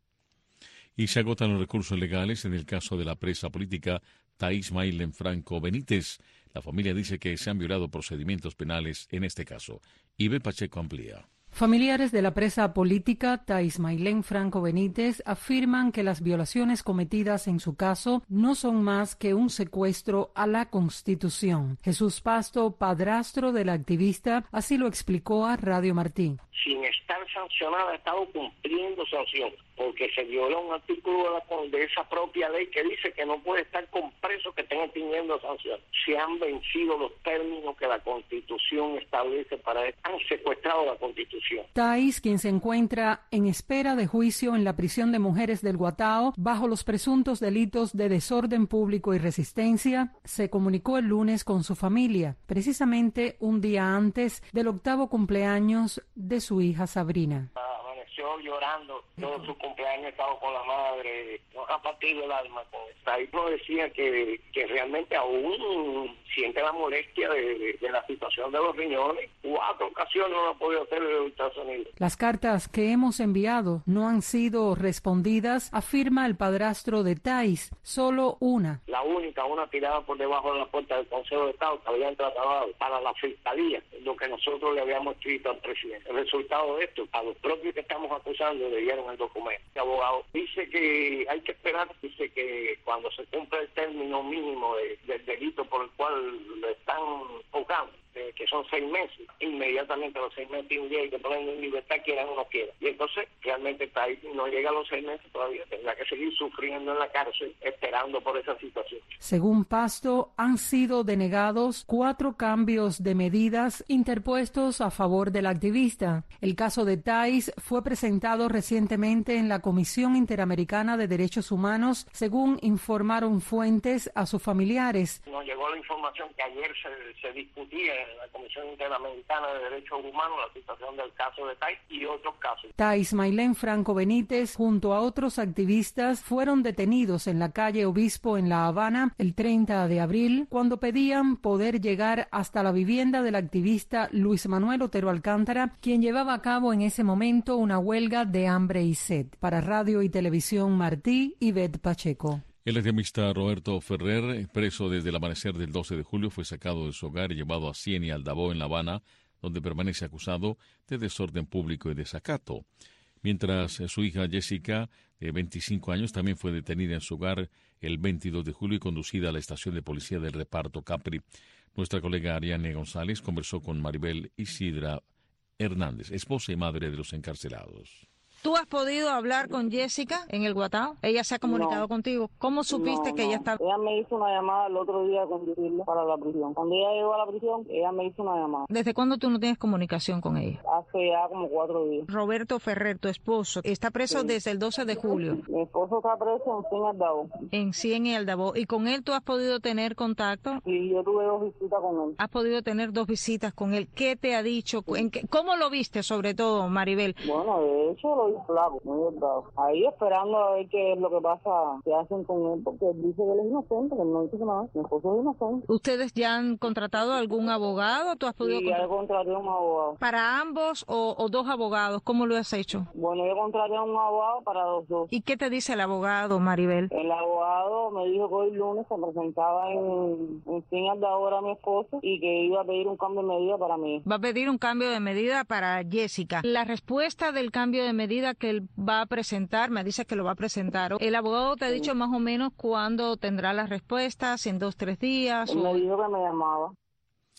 Y se agotan los recursos legales en el caso de la presa política Thais Maylen Franco Benítez. La familia dice que se han violado procedimientos penales en este caso. Ivette Pacheco amplía. Familiares de la presa política Thais Maylen Franco Benítez afirman que las violaciones cometidas en su caso no son más que un secuestro a la Constitución. Jesús Pasto, padrastro de la activista, así lo explicó a Radio Martí. Sin estar sancionada, ha estado cumpliendo sanción, porque se viola un artículo de esa propia ley que dice que no puede estar con presos que estén extinguiendo sanción. Se han vencido los términos que la Constitución establece para esto. Han secuestrado la Constitución. Thais, quien se encuentra en espera de juicio en la prisión de mujeres del Guatao bajo los presuntos delitos de desorden público y resistencia, se comunicó el lunes con su familia, precisamente un día antes del 8º cumpleaños de su hija Sabrina. Amaneció llorando, todo su cumpleaños estaba con la madre, nos ha partido el alma con esta. Y nos decía que realmente aún siente la molestia de la situación de los riñones. 4 ocasiones no ha podido hacer el ultrasonido. Las cartas que hemos enviado no han sido respondidas, afirma el padrastro de Thais, solo una. La única, una tirada por debajo de la puerta del Consejo de Estado que habían tratado para la Fiscalía, lo que nosotros le habíamos escrito al presidente. El resultado de esto, a los propios que estamos acusando le dieron el documento. El abogado dice que hay que esperar, dice que cuando se cumpla el término mínimo del delito por el cual lo están juzgando, que son 6 meses, inmediatamente a los 6 meses y un día hay que ponerlo en libertad, quieran o no quieran. Y entonces realmente está ahí, no llega a los 6 meses todavía, tendrá que seguir sufriendo en la cárcel, esperando por esa situación. Según Pasto, han sido denegados 4 cambios de medidas interpuestos a favor del activista. El caso de Thais fue presentado recientemente en la Comisión Interamericana de Derechos Humanos, según informaron fuentes a sus familiares. Nos llegó la información que ayer se discutía en la Comisión Interamericana de Derechos Humanos la situación del caso de Thais y otros casos. Thais Maylen Franco Benítez, junto a otros activistas, fueron detenidos en la calle Obispo en La Habana el 30 de abril, cuando pedían poder llegar hasta la vivienda del activista Luis Manuel Otero Alcántara, quien llevaba a cabo en ese momento una huelga de hambre y sed. Para Radio y Televisión Martí, Ivette Pacheco. El activista Roberto Ferrer, preso desde el amanecer del 12 de julio, fue sacado de su hogar y llevado a Cien y Aldabó en La Habana, donde permanece acusado de desorden público y desacato. Mientras su hija Jessica, de 25 años, también fue detenida en su hogar el 22 de julio y conducida a la estación de policía del reparto Capri. Nuestra colega Ariane González conversó con Maribel Isidra Hernández, esposa y madre de los encarcelados. ¿Tú has podido hablar con Jessica en el Guatao? ¿Ella se ha comunicado contigo? ¿Cómo supiste que ella estaba...? Ella me hizo una llamada el otro día con conducirla para la prisión. Cuando ella llegó a la prisión, ella me hizo una llamada. ¿Desde cuándo tú no tienes comunicación con ella? Hace ya como 4 días. Roberto Ferrer, tu esposo, está preso desde el 12 de julio. Mi esposo está preso en Cien y Aldabó. En Cien y Aldabó. ¿Y con él tú has podido tener contacto? Sí, yo tuve 2 visitas con él. ¿Has podido tener 2 visitas con él? ¿Qué te ha dicho? ¿Cómo lo viste, sobre todo, Maribel? Bueno, de hecho lo vi flaco, muy bravo. Ahí esperando a ver qué es lo que pasa, qué hacen con él, porque él dice que él es inocente, que no dice nada. Mi esposo es inocente. ¿Ustedes ya han contratado algún abogado? ¿Tú has podido sí, ya contraté a un abogado. ¿Para ambos o 2 abogados? ¿Cómo lo has hecho? Bueno, yo contraté a un abogado para los 2. ¿Y qué te dice el abogado, Maribel? El abogado me dijo que hoy lunes se presentaba en Cien y Aldabó a mi esposo y que iba a pedir un cambio de medida para mí. Va a pedir un cambio de medida para Jessica. La respuesta del cambio de medida que él va a presentar, me dice que lo va a presentar. ¿El abogado te ha dicho más o menos cuándo tendrá las respuestas? ¿En 2 o 3 días? Él me dijo que me llamaba.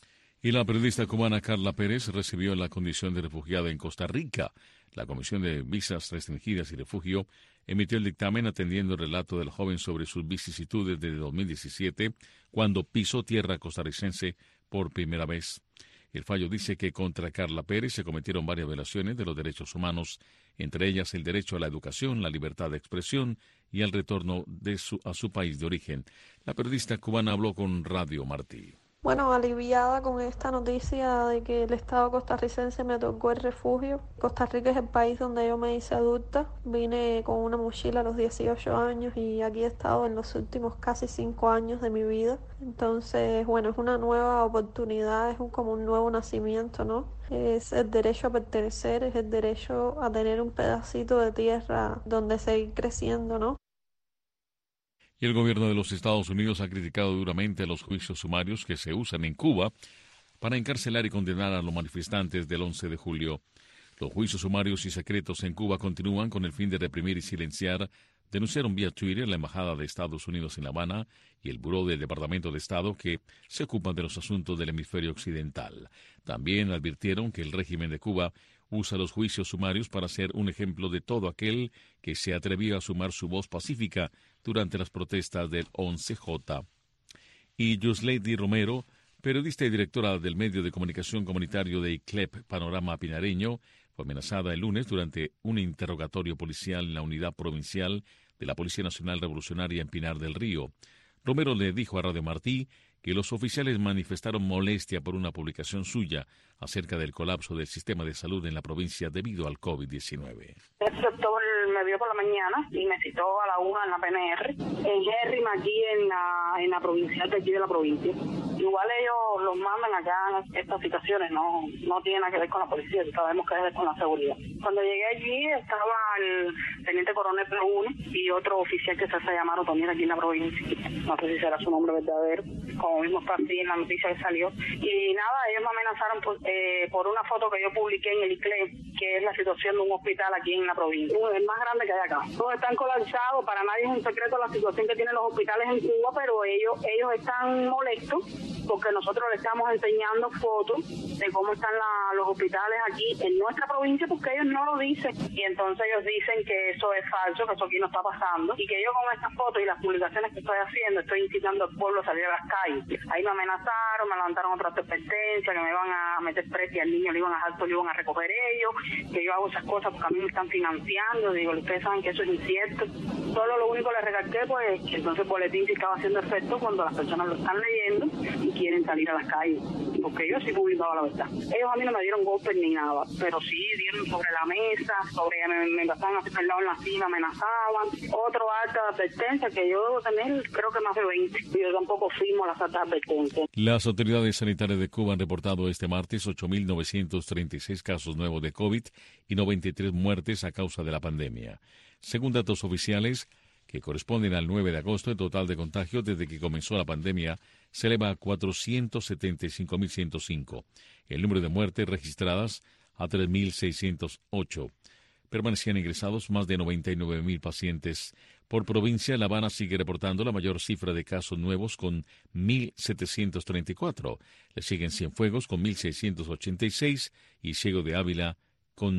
Y la periodista cubana Carla Pérez recibió la condición de refugiada en Costa Rica. La Comisión de Visas Restringidas y Refugio emitió el dictamen atendiendo el relato del joven sobre sus vicisitudes desde 2017, cuando pisó tierra costarricense por primera vez. El fallo dice que contra Carla Pérez se cometieron varias violaciones de los derechos humanos, entre ellas el derecho a la educación, la libertad de expresión y al retorno a su país de origen. La periodista cubana habló con Radio Martí. Bueno, aliviada con esta noticia de que el Estado costarricense me otorgó el refugio. Costa Rica es el país donde yo me hice adulta. Vine con una mochila a los 18 años y aquí he estado en los últimos casi 5 años de mi vida. Entonces, bueno, es una nueva oportunidad, es como un nuevo nacimiento, ¿no? Es el derecho a pertenecer, es el derecho a tener un pedacito de tierra donde seguir creciendo, ¿no? Y el gobierno de los Estados Unidos ha criticado duramente los juicios sumarios que se usan en Cuba para encarcelar y condenar a los manifestantes del 11 de julio. Los juicios sumarios y secretos en Cuba continúan con el fin de reprimir y silenciar, denunciaron vía Twitter la Embajada de Estados Unidos en La Habana y el Buró del Departamento de Estado que se ocupan de los asuntos del hemisferio occidental. También advirtieron que el régimen de Cuba usa los juicios sumarios para ser un ejemplo de todo aquel que se atrevió a sumar su voz pacífica durante las protestas del 11J. Y Yuslady Romero, periodista y directora del medio de comunicación comunitario de ICLEP Panorama Pinareño, fue amenazada el lunes durante un interrogatorio policial en la unidad provincial de la Policía Nacional Revolucionaria en Pinar del Río. Romero le dijo a Radio Martí que los oficiales manifestaron molestia por una publicación suya acerca del colapso del sistema de salud en la provincia debido al COVID-19. El doctor me vio por la mañana y me citó a la 1 en la PNR, en Herrim, aquí en la provincial de aquí de la provincia. Igual ellos los mandan acá en estas situaciones, no tiene nada que ver con la policía, sabemos que es con la seguridad. Cuando llegué allí estaba el teniente coronel P1 y otro oficial que se hace llamar Otoniel aquí en la provincia. No sé si será su nombre verdadero, como mismo está así en la noticia que salió. Y nada, ellos me amenazaron por una foto que yo publiqué en el ICLEP, que es la situación de un hospital aquí en la provincia. El más grande que hay acá. Todos están colapsados, para nadie es un secreto la situación que tienen los hospitales en Cuba, pero ellos están molestos porque nosotros les estamos enseñando fotos de cómo están los hospitales aquí en nuestra provincia, porque ellos no lo dicen. Y entonces ellos dicen que eso es falso, que eso aquí no está pasando, y que yo con estas fotos y las publicaciones que estoy haciendo, estoy incitando al pueblo a salir a las calles. Ahí me amenazaron, me levantaron otra advertencia, que me iban a meter preso y al niño le iban a dejar, lo iban a recoger ellos, que yo hago esas cosas porque a mí me están financiando. Digo, ustedes saben que eso es incierto. Solo lo único que les recalqué, pues, que entonces el boletín sí estaba haciendo efecto cuando las personas lo están leyendo y quieren salir a las calles, porque yo sí publicaba la verdad. Ellos a mí no me dieron golpes ni nada, pero sí dieron sobre la mesa, me empezaban a hacer el lado en la silla, amenazaban. Otro acta de advertencia que yo debo tener, creo que más de 20. Yo tampoco firmo las actas de advertencia. Las autoridades sanitarias de Cuba han reportado este martes 8.936 casos nuevos de COVID y 93 muertes a causa de la pandemia. Según datos oficiales, que corresponden al 9 de agosto, el total de contagios desde que comenzó la pandemia se eleva a 475.105. El número de muertes registradas a 3.608. Permanecían ingresados más de 99.000 pacientes. Por provincia, La Habana sigue reportando la mayor cifra de casos nuevos con 1.734. Le siguen Cienfuegos con 1.686 y Ciego de Ávila con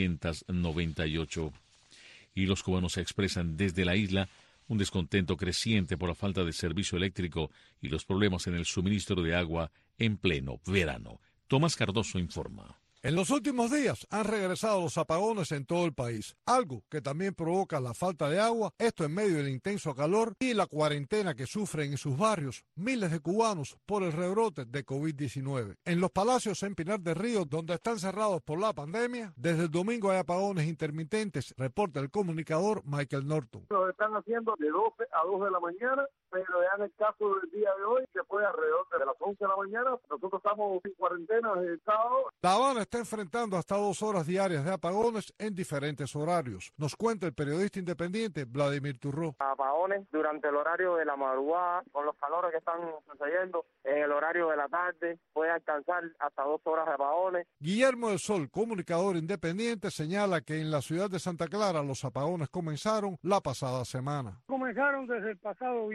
998. Y los cubanos expresan desde la isla un descontento creciente por la falta de servicio eléctrico y los problemas en el suministro de agua en pleno verano. Tomás Cardoso informa. En los últimos días han regresado los apagones en todo el país, algo que también provoca la falta de agua, esto en medio del intenso calor y la cuarentena que sufren en sus barrios miles de cubanos por el rebrote de COVID-19. En los palacios en Pinar del Río, donde están cerrados por la pandemia, desde el domingo hay apagones intermitentes, reporta el comunicador Michael Norton. Lo están haciendo de 12 a 2 de la mañana, pero ya en el caso del día de hoy, que fue alrededor de las 11 de la mañana, nosotros estamos en cuarentena desde el sábado. La Habana está enfrentando hasta 2 horas diarias de apagones en diferentes horarios. Nos cuenta el periodista independiente Vladimir Turró. Apagones durante el horario de la madrugada, con los calores que están sucediendo, en el horario de la tarde puede alcanzar hasta 2 horas de apagones. Guillermo del Sol, comunicador independiente, señala que en la ciudad de Santa Clara los apagones comenzaron la pasada semana. Comenzaron desde el pasado viernes.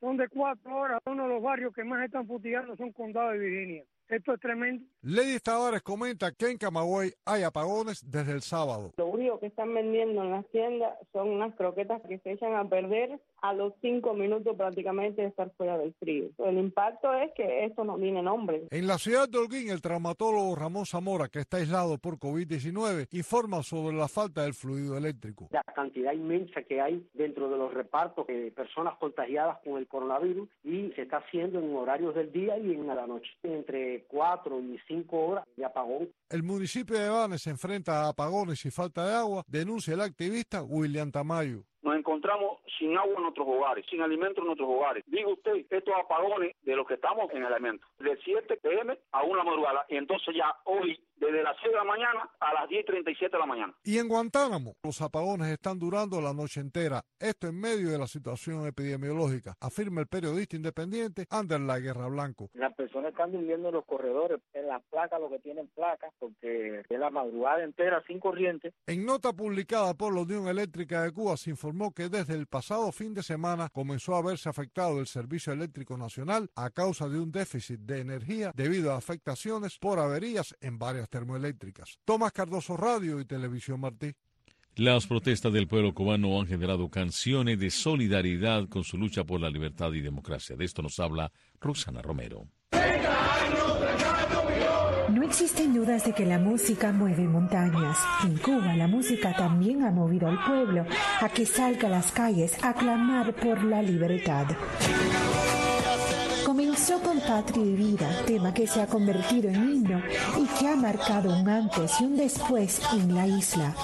son de 4 horas. Uno de los barrios que más están fustigando son Condado de Virginia. Esto es tremendo. Lady Tavares comenta que en Camagüey hay apagones desde el sábado. Lo único que están vendiendo en las tiendas son unas croquetas que se echan a perder a los 5 minutos prácticamente de estar fuera del frío. El impacto es que esto no tiene nombre. En la ciudad de Holguín, el traumatólogo Ramón Zamora, que está aislado por COVID-19, informa sobre la falta del fluido eléctrico. La cantidad inmensa que hay dentro de los repartos de personas contagiadas con el coronavirus y se está haciendo en horarios del día y en la noche, entre 4 y 5 horas de apagón. El municipio de Banes se enfrenta a apagones y falta de agua, denuncia el activista William Tamayo. Nos encontramos sin agua en nuestros hogares, sin alimento en nuestros hogares. Diga usted, estos apagones de los que estamos en alimento, de 7 p.m. a 1 de la madrugada, y entonces ya hoy, desde las 6 de la mañana a las 10:37 de la mañana. Y en Guantánamo, los apagones están durando la noche entera. Esto en medio de la situación epidemiológica, afirma el periodista independiente Ander La Guerra Blanco. Las personas están durmiendo en los corredores, en las placas, los que tienen placas, porque es la madrugada entera sin corriente. En nota publicada por la Unión Eléctrica de Cuba se informó que desde el pasado fin de semana comenzó a verse afectado el servicio eléctrico nacional a causa de un déficit de energía debido a afectaciones por averías en varias termoeléctricas. Tomás Cardoso, Radio y Televisión Martí. Las protestas del pueblo cubano han generado canciones de solidaridad con su lucha por la libertad y democracia. De esto nos habla Roxana Romero. No existen dudas de que la música mueve montañas. En Cuba, la música también ha movido al pueblo a que salga a las calles a clamar por la libertad. Comenzó con Patria y Vida, tema que se ha convertido en himno y que ha marcado un antes y un después en la isla.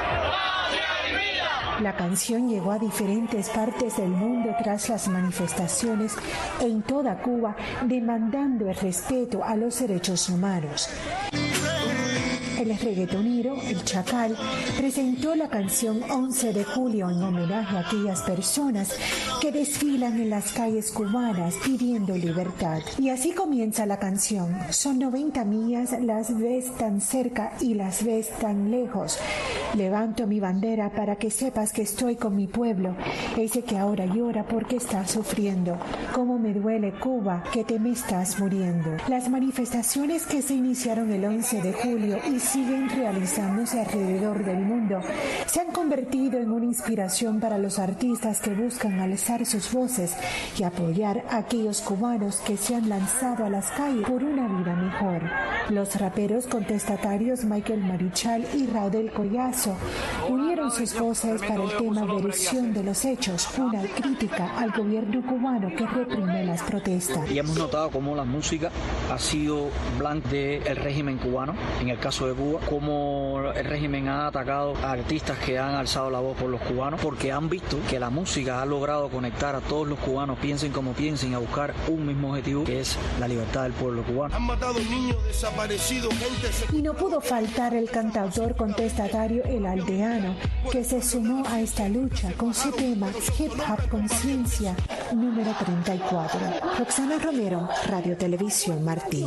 La canción llegó a diferentes partes del mundo tras las manifestaciones en toda Cuba demandando el respeto a los derechos humanos. El reggaetonero, El Chacal, presentó la canción 11 de julio en homenaje a aquellas personas que desfilan en las calles cubanas pidiendo libertad. Y así comienza la canción. Son 90 millas, las ves tan cerca y las ves tan lejos. Levanto mi bandera para que sepas que estoy con mi pueblo, ese que ahora llora porque está sufriendo. Cómo me duele, Cuba, que te me estás muriendo. Las manifestaciones que se iniciaron el 11 de julio y siguen realizándose alrededor del mundo se han convertido en una inspiración para los artistas que buscan alzar sus voces y apoyar a aquellos cubanos que se han lanzado a las calles por una vida mejor. Los raperos contestatarios Michael Marichal y Raudel Collazo unieron sus voces para el tema versión de los hechos, una crítica al gobierno cubano que reprime las protestas. Y hemos notado cómo la música ha sido blanca del régimen cubano, en el caso de Cuba, cómo el régimen ha atacado a artistas que han alzado la voz por los cubanos, porque han visto que la música ha logrado conectar a todos los cubanos, piensen como piensen, a buscar un mismo objetivo, que es la libertad del pueblo cubano. Han matado niños desaparecidos, gente... Y no pudo faltar el cantautor contestatario El Aldeano, que se sumó a esta lucha con su tema Hip Hop Conciencia número 34. Roxana Romero, Radio Televisión Martí.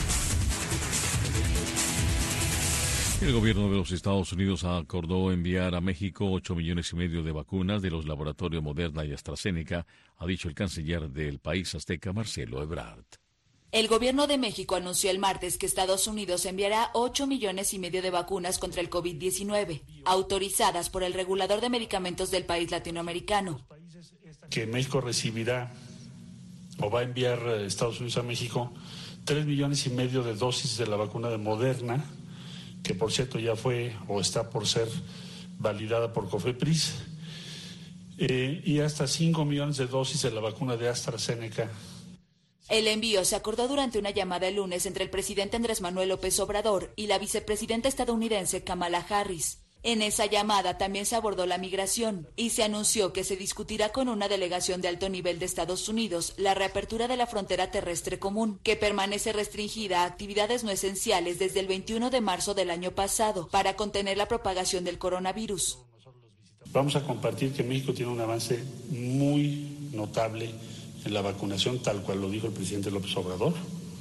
El gobierno de los Estados Unidos acordó enviar a México 8,5 millones de vacunas de los laboratorios Moderna y AstraZeneca, ha dicho el canciller del país azteca, Marcelo Ebrard. El gobierno de México anunció el martes que Estados Unidos enviará 8,5 millones de vacunas contra el COVID-19, autorizadas por el regulador de medicamentos del país latinoamericano. Que México recibirá o va a enviar Estados Unidos a México 3,5 millones de dosis de la vacuna de Moderna, que por cierto ya fue o está por ser validada por COFEPRIS, y hasta 5 millones de dosis de la vacuna de AstraZeneca. El envío se acordó durante una llamada el lunes entre el presidente Andrés Manuel López Obrador y la vicepresidenta estadounidense Kamala Harris. En esa llamada también se abordó la migración y se anunció que se discutirá con una delegación de alto nivel de Estados Unidos la reapertura de la frontera terrestre común, que permanece restringida a actividades no esenciales desde el 21 de marzo del año pasado para contener la propagación del coronavirus. Vamos a compartir que México tiene un avance muy notable en la vacunación, tal cual lo dijo el presidente López Obrador,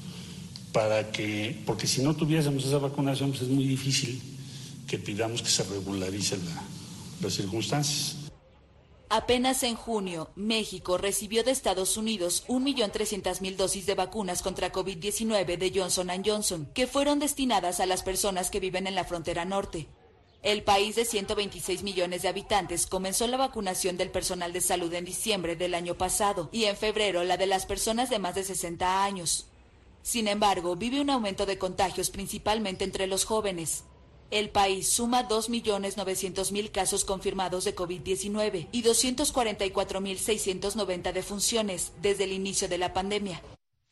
porque si no tuviésemos esa vacunación, pues es muy difícil que pidamos que se regularicen las circunstancias. Apenas en junio, México recibió de Estados Unidos 1.300.000 dosis de vacunas contra COVID-19 de Johnson & Johnson, que fueron destinadas a las personas que viven en la frontera norte. El país de 126 millones de habitantes comenzó la vacunación del personal de salud en diciembre del año pasado y en febrero la de las personas de más de 60 años. Sin embargo, vive un aumento de contagios principalmente entre los jóvenes. El país suma 2.900.000 casos confirmados de COVID-19 y 244.690 defunciones desde el inicio de la pandemia.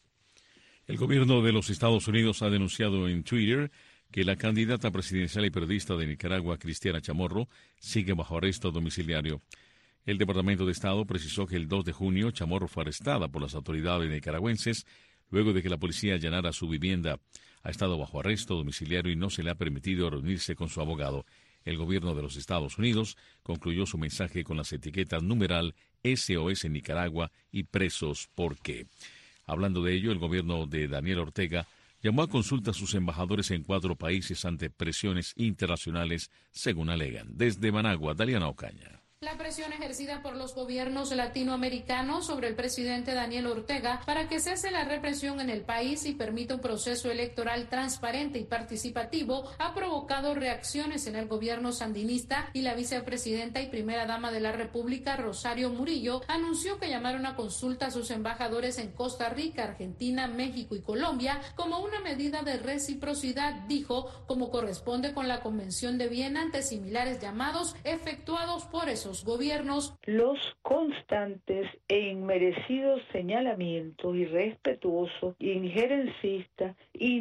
El gobierno de los Estados Unidos ha denunciado en Twitter que la candidata presidencial y periodista de Nicaragua, Cristiana Chamorro, sigue bajo arresto domiciliario. El Departamento de Estado precisó que el 2 de junio Chamorro fue arrestada por las autoridades nicaragüenses luego de que la policía allanara su vivienda. Ha estado bajo arresto domiciliario y no se le ha permitido reunirse con su abogado. El gobierno de los Estados Unidos concluyó su mensaje con las etiquetas numeral SOS Nicaragua y presos ¿por qué? Hablando de ello, el gobierno de Daniel Ortega llamó a consulta a sus embajadores en 4 países ante presiones internacionales, según alegan. Desde Managua, Daliana Ocaña. La presión ejercida por los gobiernos latinoamericanos sobre el presidente Daniel Ortega para que cese la represión en el país y permita un proceso electoral transparente y participativo ha provocado reacciones en el gobierno sandinista y la vicepresidenta y primera dama de la República, Rosario Murillo, anunció que llamaron a consulta a sus embajadores en Costa Rica, Argentina, México y Colombia como una medida de reciprocidad, dijo, como corresponde con la Convención de Viena ante similares llamados efectuados por esos gobiernos. Los constantes e inmerecidos señalamientos irrespetuosos, injerencistas,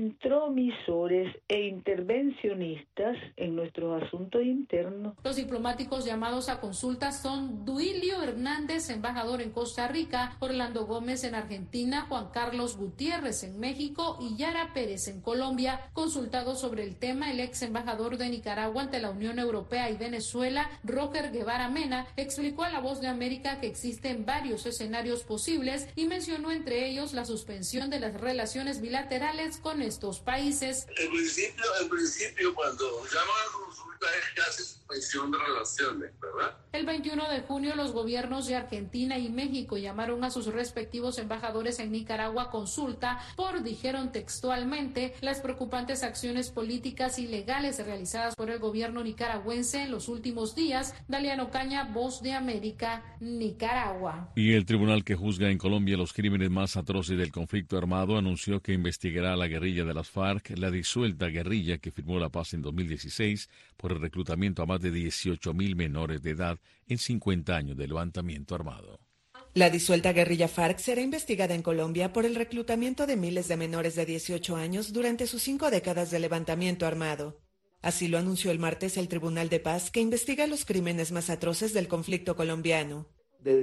intromisores e intervencionistas en nuestros asuntos internos. Los diplomáticos llamados a consulta son Duilio Hernández, embajador en Costa Rica, Orlando Gómez en Argentina, Juan Carlos Gutiérrez en México y Yara Pérez en Colombia. Consultado sobre el tema, el ex embajador de Nicaragua ante la Unión Europea y Venezuela, Roger Guevara Mena, explicó a La Voz de América que existen varios escenarios posibles y mencionó entre ellos la suspensión de las relaciones bilaterales con estos países. En principio cuando llaman a consulta es casi suspensión de relaciones, ¿verdad? El 21 de junio los gobiernos de Argentina y México llamaron a sus respectivos embajadores en Nicaragua a consulta por, dijeron textualmente, las preocupantes acciones políticas y legales realizadas por el gobierno nicaragüense en los últimos días. Daliana Ocaña, Voz de América, Nicaragua. Y el tribunal que juzga en Colombia los crímenes más atroces del conflicto armado anunció que investigará a la guerrilla de las FARC, la disuelta guerrilla que firmó la paz en 2016 por el reclutamiento a más de 18.000 menores de edad en 50 años de levantamiento armado. La disuelta guerrilla FARC será investigada en Colombia por el reclutamiento de miles de menores de 18 años durante sus 5 décadas de levantamiento armado. Así lo anunció el martes el Tribunal de Paz, que investiga los crímenes más atroces del conflicto colombiano. De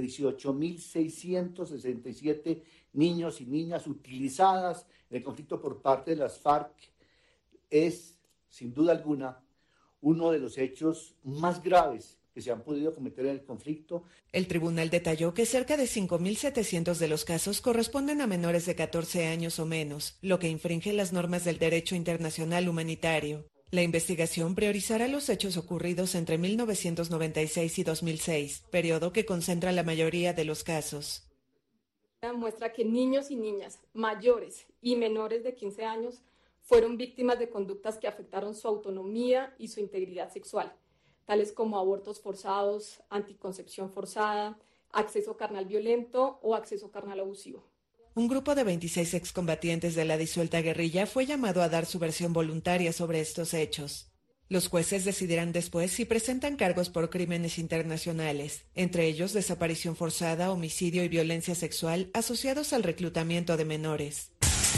18.667 niños y niñas utilizadas en el conflicto por parte de las FARC es, sin duda alguna, uno de los hechos más graves que se han podido cometer en el conflicto. El tribunal detalló que cerca de 5.700 de los casos corresponden a menores de 14 años o menos, lo que infringe las normas del derecho internacional humanitario. La investigación priorizará los hechos ocurridos entre 1996 y 2006, periodo que concentra la mayoría de los casos. Muestra que niños y niñas mayores y menores de 15 años fueron víctimas de conductas que afectaron su autonomía y su integridad sexual, tales como abortos forzados, anticoncepción forzada, acceso carnal violento o acceso carnal abusivo. Un grupo de 26 excombatientes de la disuelta guerrilla fue llamado a dar su versión voluntaria sobre estos hechos. Los jueces decidirán después si presentan cargos por crímenes internacionales, entre ellos desaparición forzada, homicidio y violencia sexual asociados al reclutamiento de menores.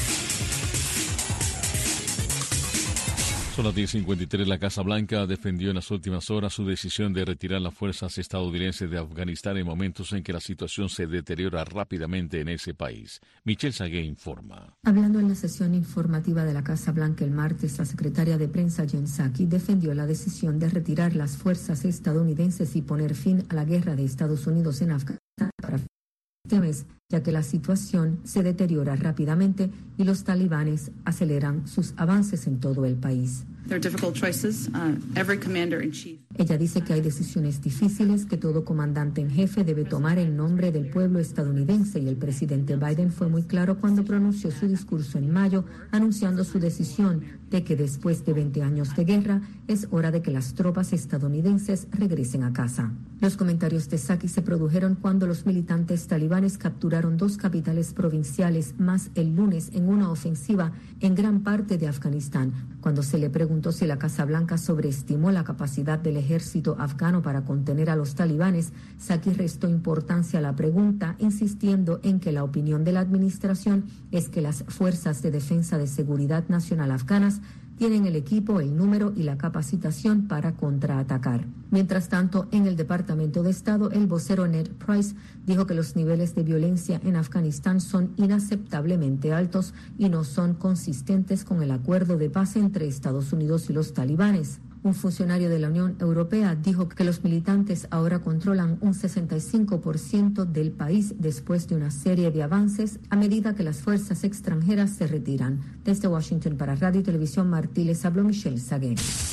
Son las 10:53. La Casa Blanca defendió en las últimas horas su decisión de retirar las fuerzas estadounidenses de Afganistán en momentos en que la situación se deteriora rápidamente en ese país. Michelle Sagué informa. Hablando en la sesión informativa de la Casa Blanca el martes, la secretaria de prensa Jen Psaki defendió la decisión de retirar las fuerzas estadounidenses y poner fin a la guerra de Estados Unidos en Afganistán para este mes, ya que la situación se deteriora rápidamente y los talibanes aceleran sus avances en todo el país. Ella dice que hay decisiones difíciles que todo comandante en jefe debe tomar en nombre del pueblo estadounidense, y el presidente Biden fue muy claro cuando pronunció su discurso en mayo, anunciando su decisión de que después de 20 años de guerra es hora de que las tropas estadounidenses regresen a casa. Los comentarios de Zaki se produjeron cuando los militantes talibanes capturaron 2 capitales provinciales más el lunes en una ofensiva en gran parte de Afganistán. Cuando se le preguntó si la Casa Blanca sobreestimó la capacidad del ejército afgano para contener a los talibanes, Zaki restó importancia a la pregunta, insistiendo en que la opinión de la administración es que las fuerzas de defensa de seguridad nacional afganas tienen el equipo, el número y la capacitación para contraatacar. Mientras tanto, en el Departamento de Estado, el vocero Ned Price dijo que los niveles de violencia en Afganistán son inaceptablemente altos y no son consistentes con el acuerdo de paz entre Estados Unidos y los talibanes. Un funcionario de la Unión Europea dijo que los militantes ahora controlan un 65% del país después de una serie de avances a medida que las fuerzas extranjeras se retiran. Desde Washington para Radio y Televisión Martí les habló Michelle Sagué.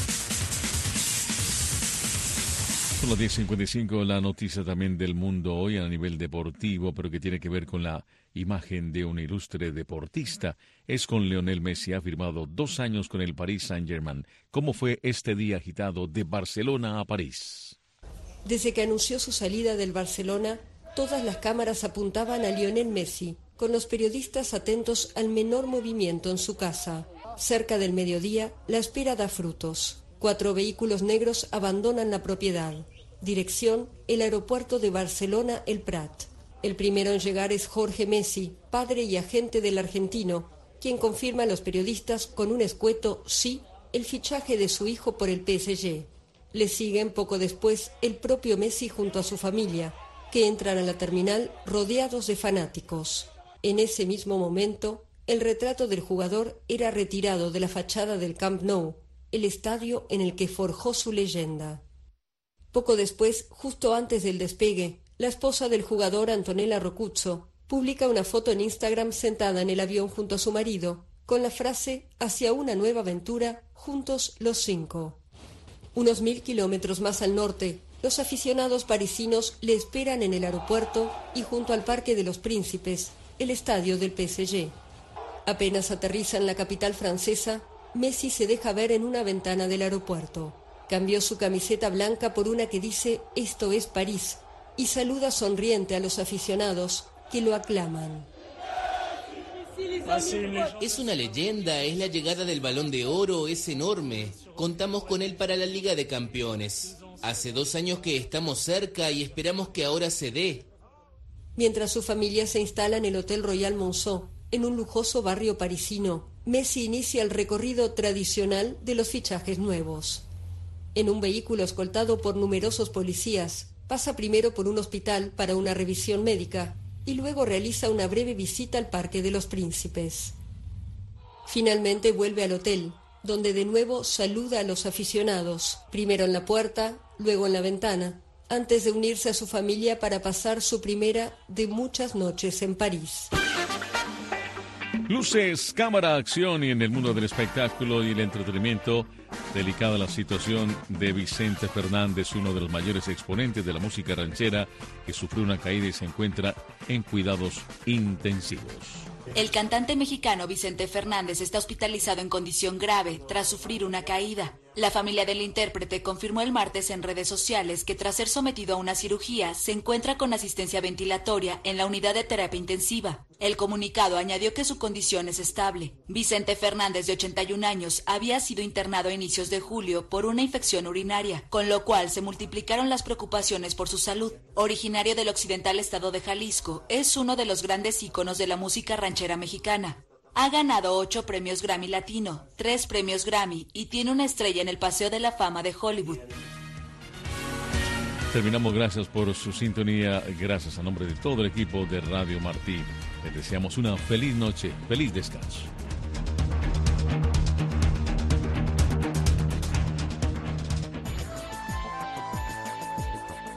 Son las 10:55, la noticia también del mundo hoy a nivel deportivo, pero que tiene que ver con la imagen de un ilustre deportista. Es con Lionel Messi, ha firmado 2 años con el Paris Saint-Germain. ¿Cómo fue este día agitado de Barcelona a París? Desde que anunció su salida del Barcelona, todas las cámaras apuntaban a Lionel Messi, con los periodistas atentos al menor movimiento en su casa. Cerca del mediodía, la espera da frutos. 4 vehículos negros abandonan la propiedad. Dirección, el aeropuerto de Barcelona El Prat. El primero en llegar es Jorge Messi, padre y agente del argentino, quien confirma a los periodistas con un escueto sí el fichaje de su hijo por el PSG. Le siguen poco después el propio Messi junto a su familia, que entran a la terminal rodeados de fanáticos. En ese mismo momento, el retrato del jugador era retirado de la fachada del Camp Nou, el estadio en el que forjó su leyenda. Poco después, justo antes del despegue, la esposa del jugador, Antonella Roccuzzo, publica una foto en Instagram sentada en el avión junto a su marido, con la frase «Hacia una nueva aventura, juntos los 5». Unos 1000 kilómetros más al norte, los aficionados parisinos le esperan en el aeropuerto y junto al Parque de los Príncipes, el estadio del PSG. Apenas aterriza en la capital francesa, Messi se deja ver en una ventana del aeropuerto. Cambió su camiseta blanca por una que dice «Esto es París» y saluda sonriente a los aficionados que lo aclaman. Es una leyenda, es la llegada del Balón de Oro, es enorme. Contamos con él para la Liga de Campeones. Hace 2 años que estamos cerca y esperamos que ahora se dé. Mientras su familia se instala en el Hotel Royal Monceau, en un lujoso barrio parisino, Messi inicia el recorrido tradicional de los fichajes nuevos. En un vehículo escoltado por numerosos policías, pasa primero por un hospital para una revisión médica y luego realiza una breve visita al Parque de los Príncipes. Finalmente vuelve al hotel, donde de nuevo saluda a los aficionados, primero en la puerta, luego en la ventana, antes de unirse a su familia para pasar su primera de muchas noches en París. Luces, cámara, acción, y en el mundo del espectáculo y el entretenimiento, delicada la situación de Vicente Fernández, uno de los mayores exponentes de la música ranchera, que sufrió una caída y se encuentra en cuidados intensivos. El cantante mexicano Vicente Fernández está hospitalizado en condición grave tras sufrir una caída. La familia del intérprete confirmó el martes en redes sociales que tras ser sometido a una cirugía se encuentra con asistencia ventilatoria en la unidad de terapia intensiva. El comunicado añadió que su condición es estable. Vicente Fernández, de 81 años, había sido internado a inicios de julio por una infección urinaria, con lo cual se multiplicaron las preocupaciones por su salud. Originario del occidental estado de Jalisco, es uno de los grandes íconos de la música ranchera mexicana. Ha ganado 8 premios Grammy Latino, 3 premios Grammy y tiene una estrella en el Paseo de la Fama de Hollywood. Terminamos, gracias por su sintonía, gracias a nombre de todo el equipo de Radio Martí. Les deseamos una feliz noche, feliz descanso.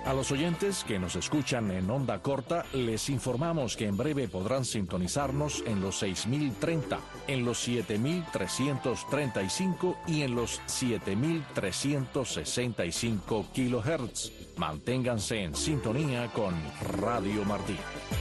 A los oyentes que nos escuchan en onda corta, les informamos que en breve podrán sintonizarnos en los 6030, en los 7335 y en los 7365 kHz. Manténganse en sintonía con Radio Martí.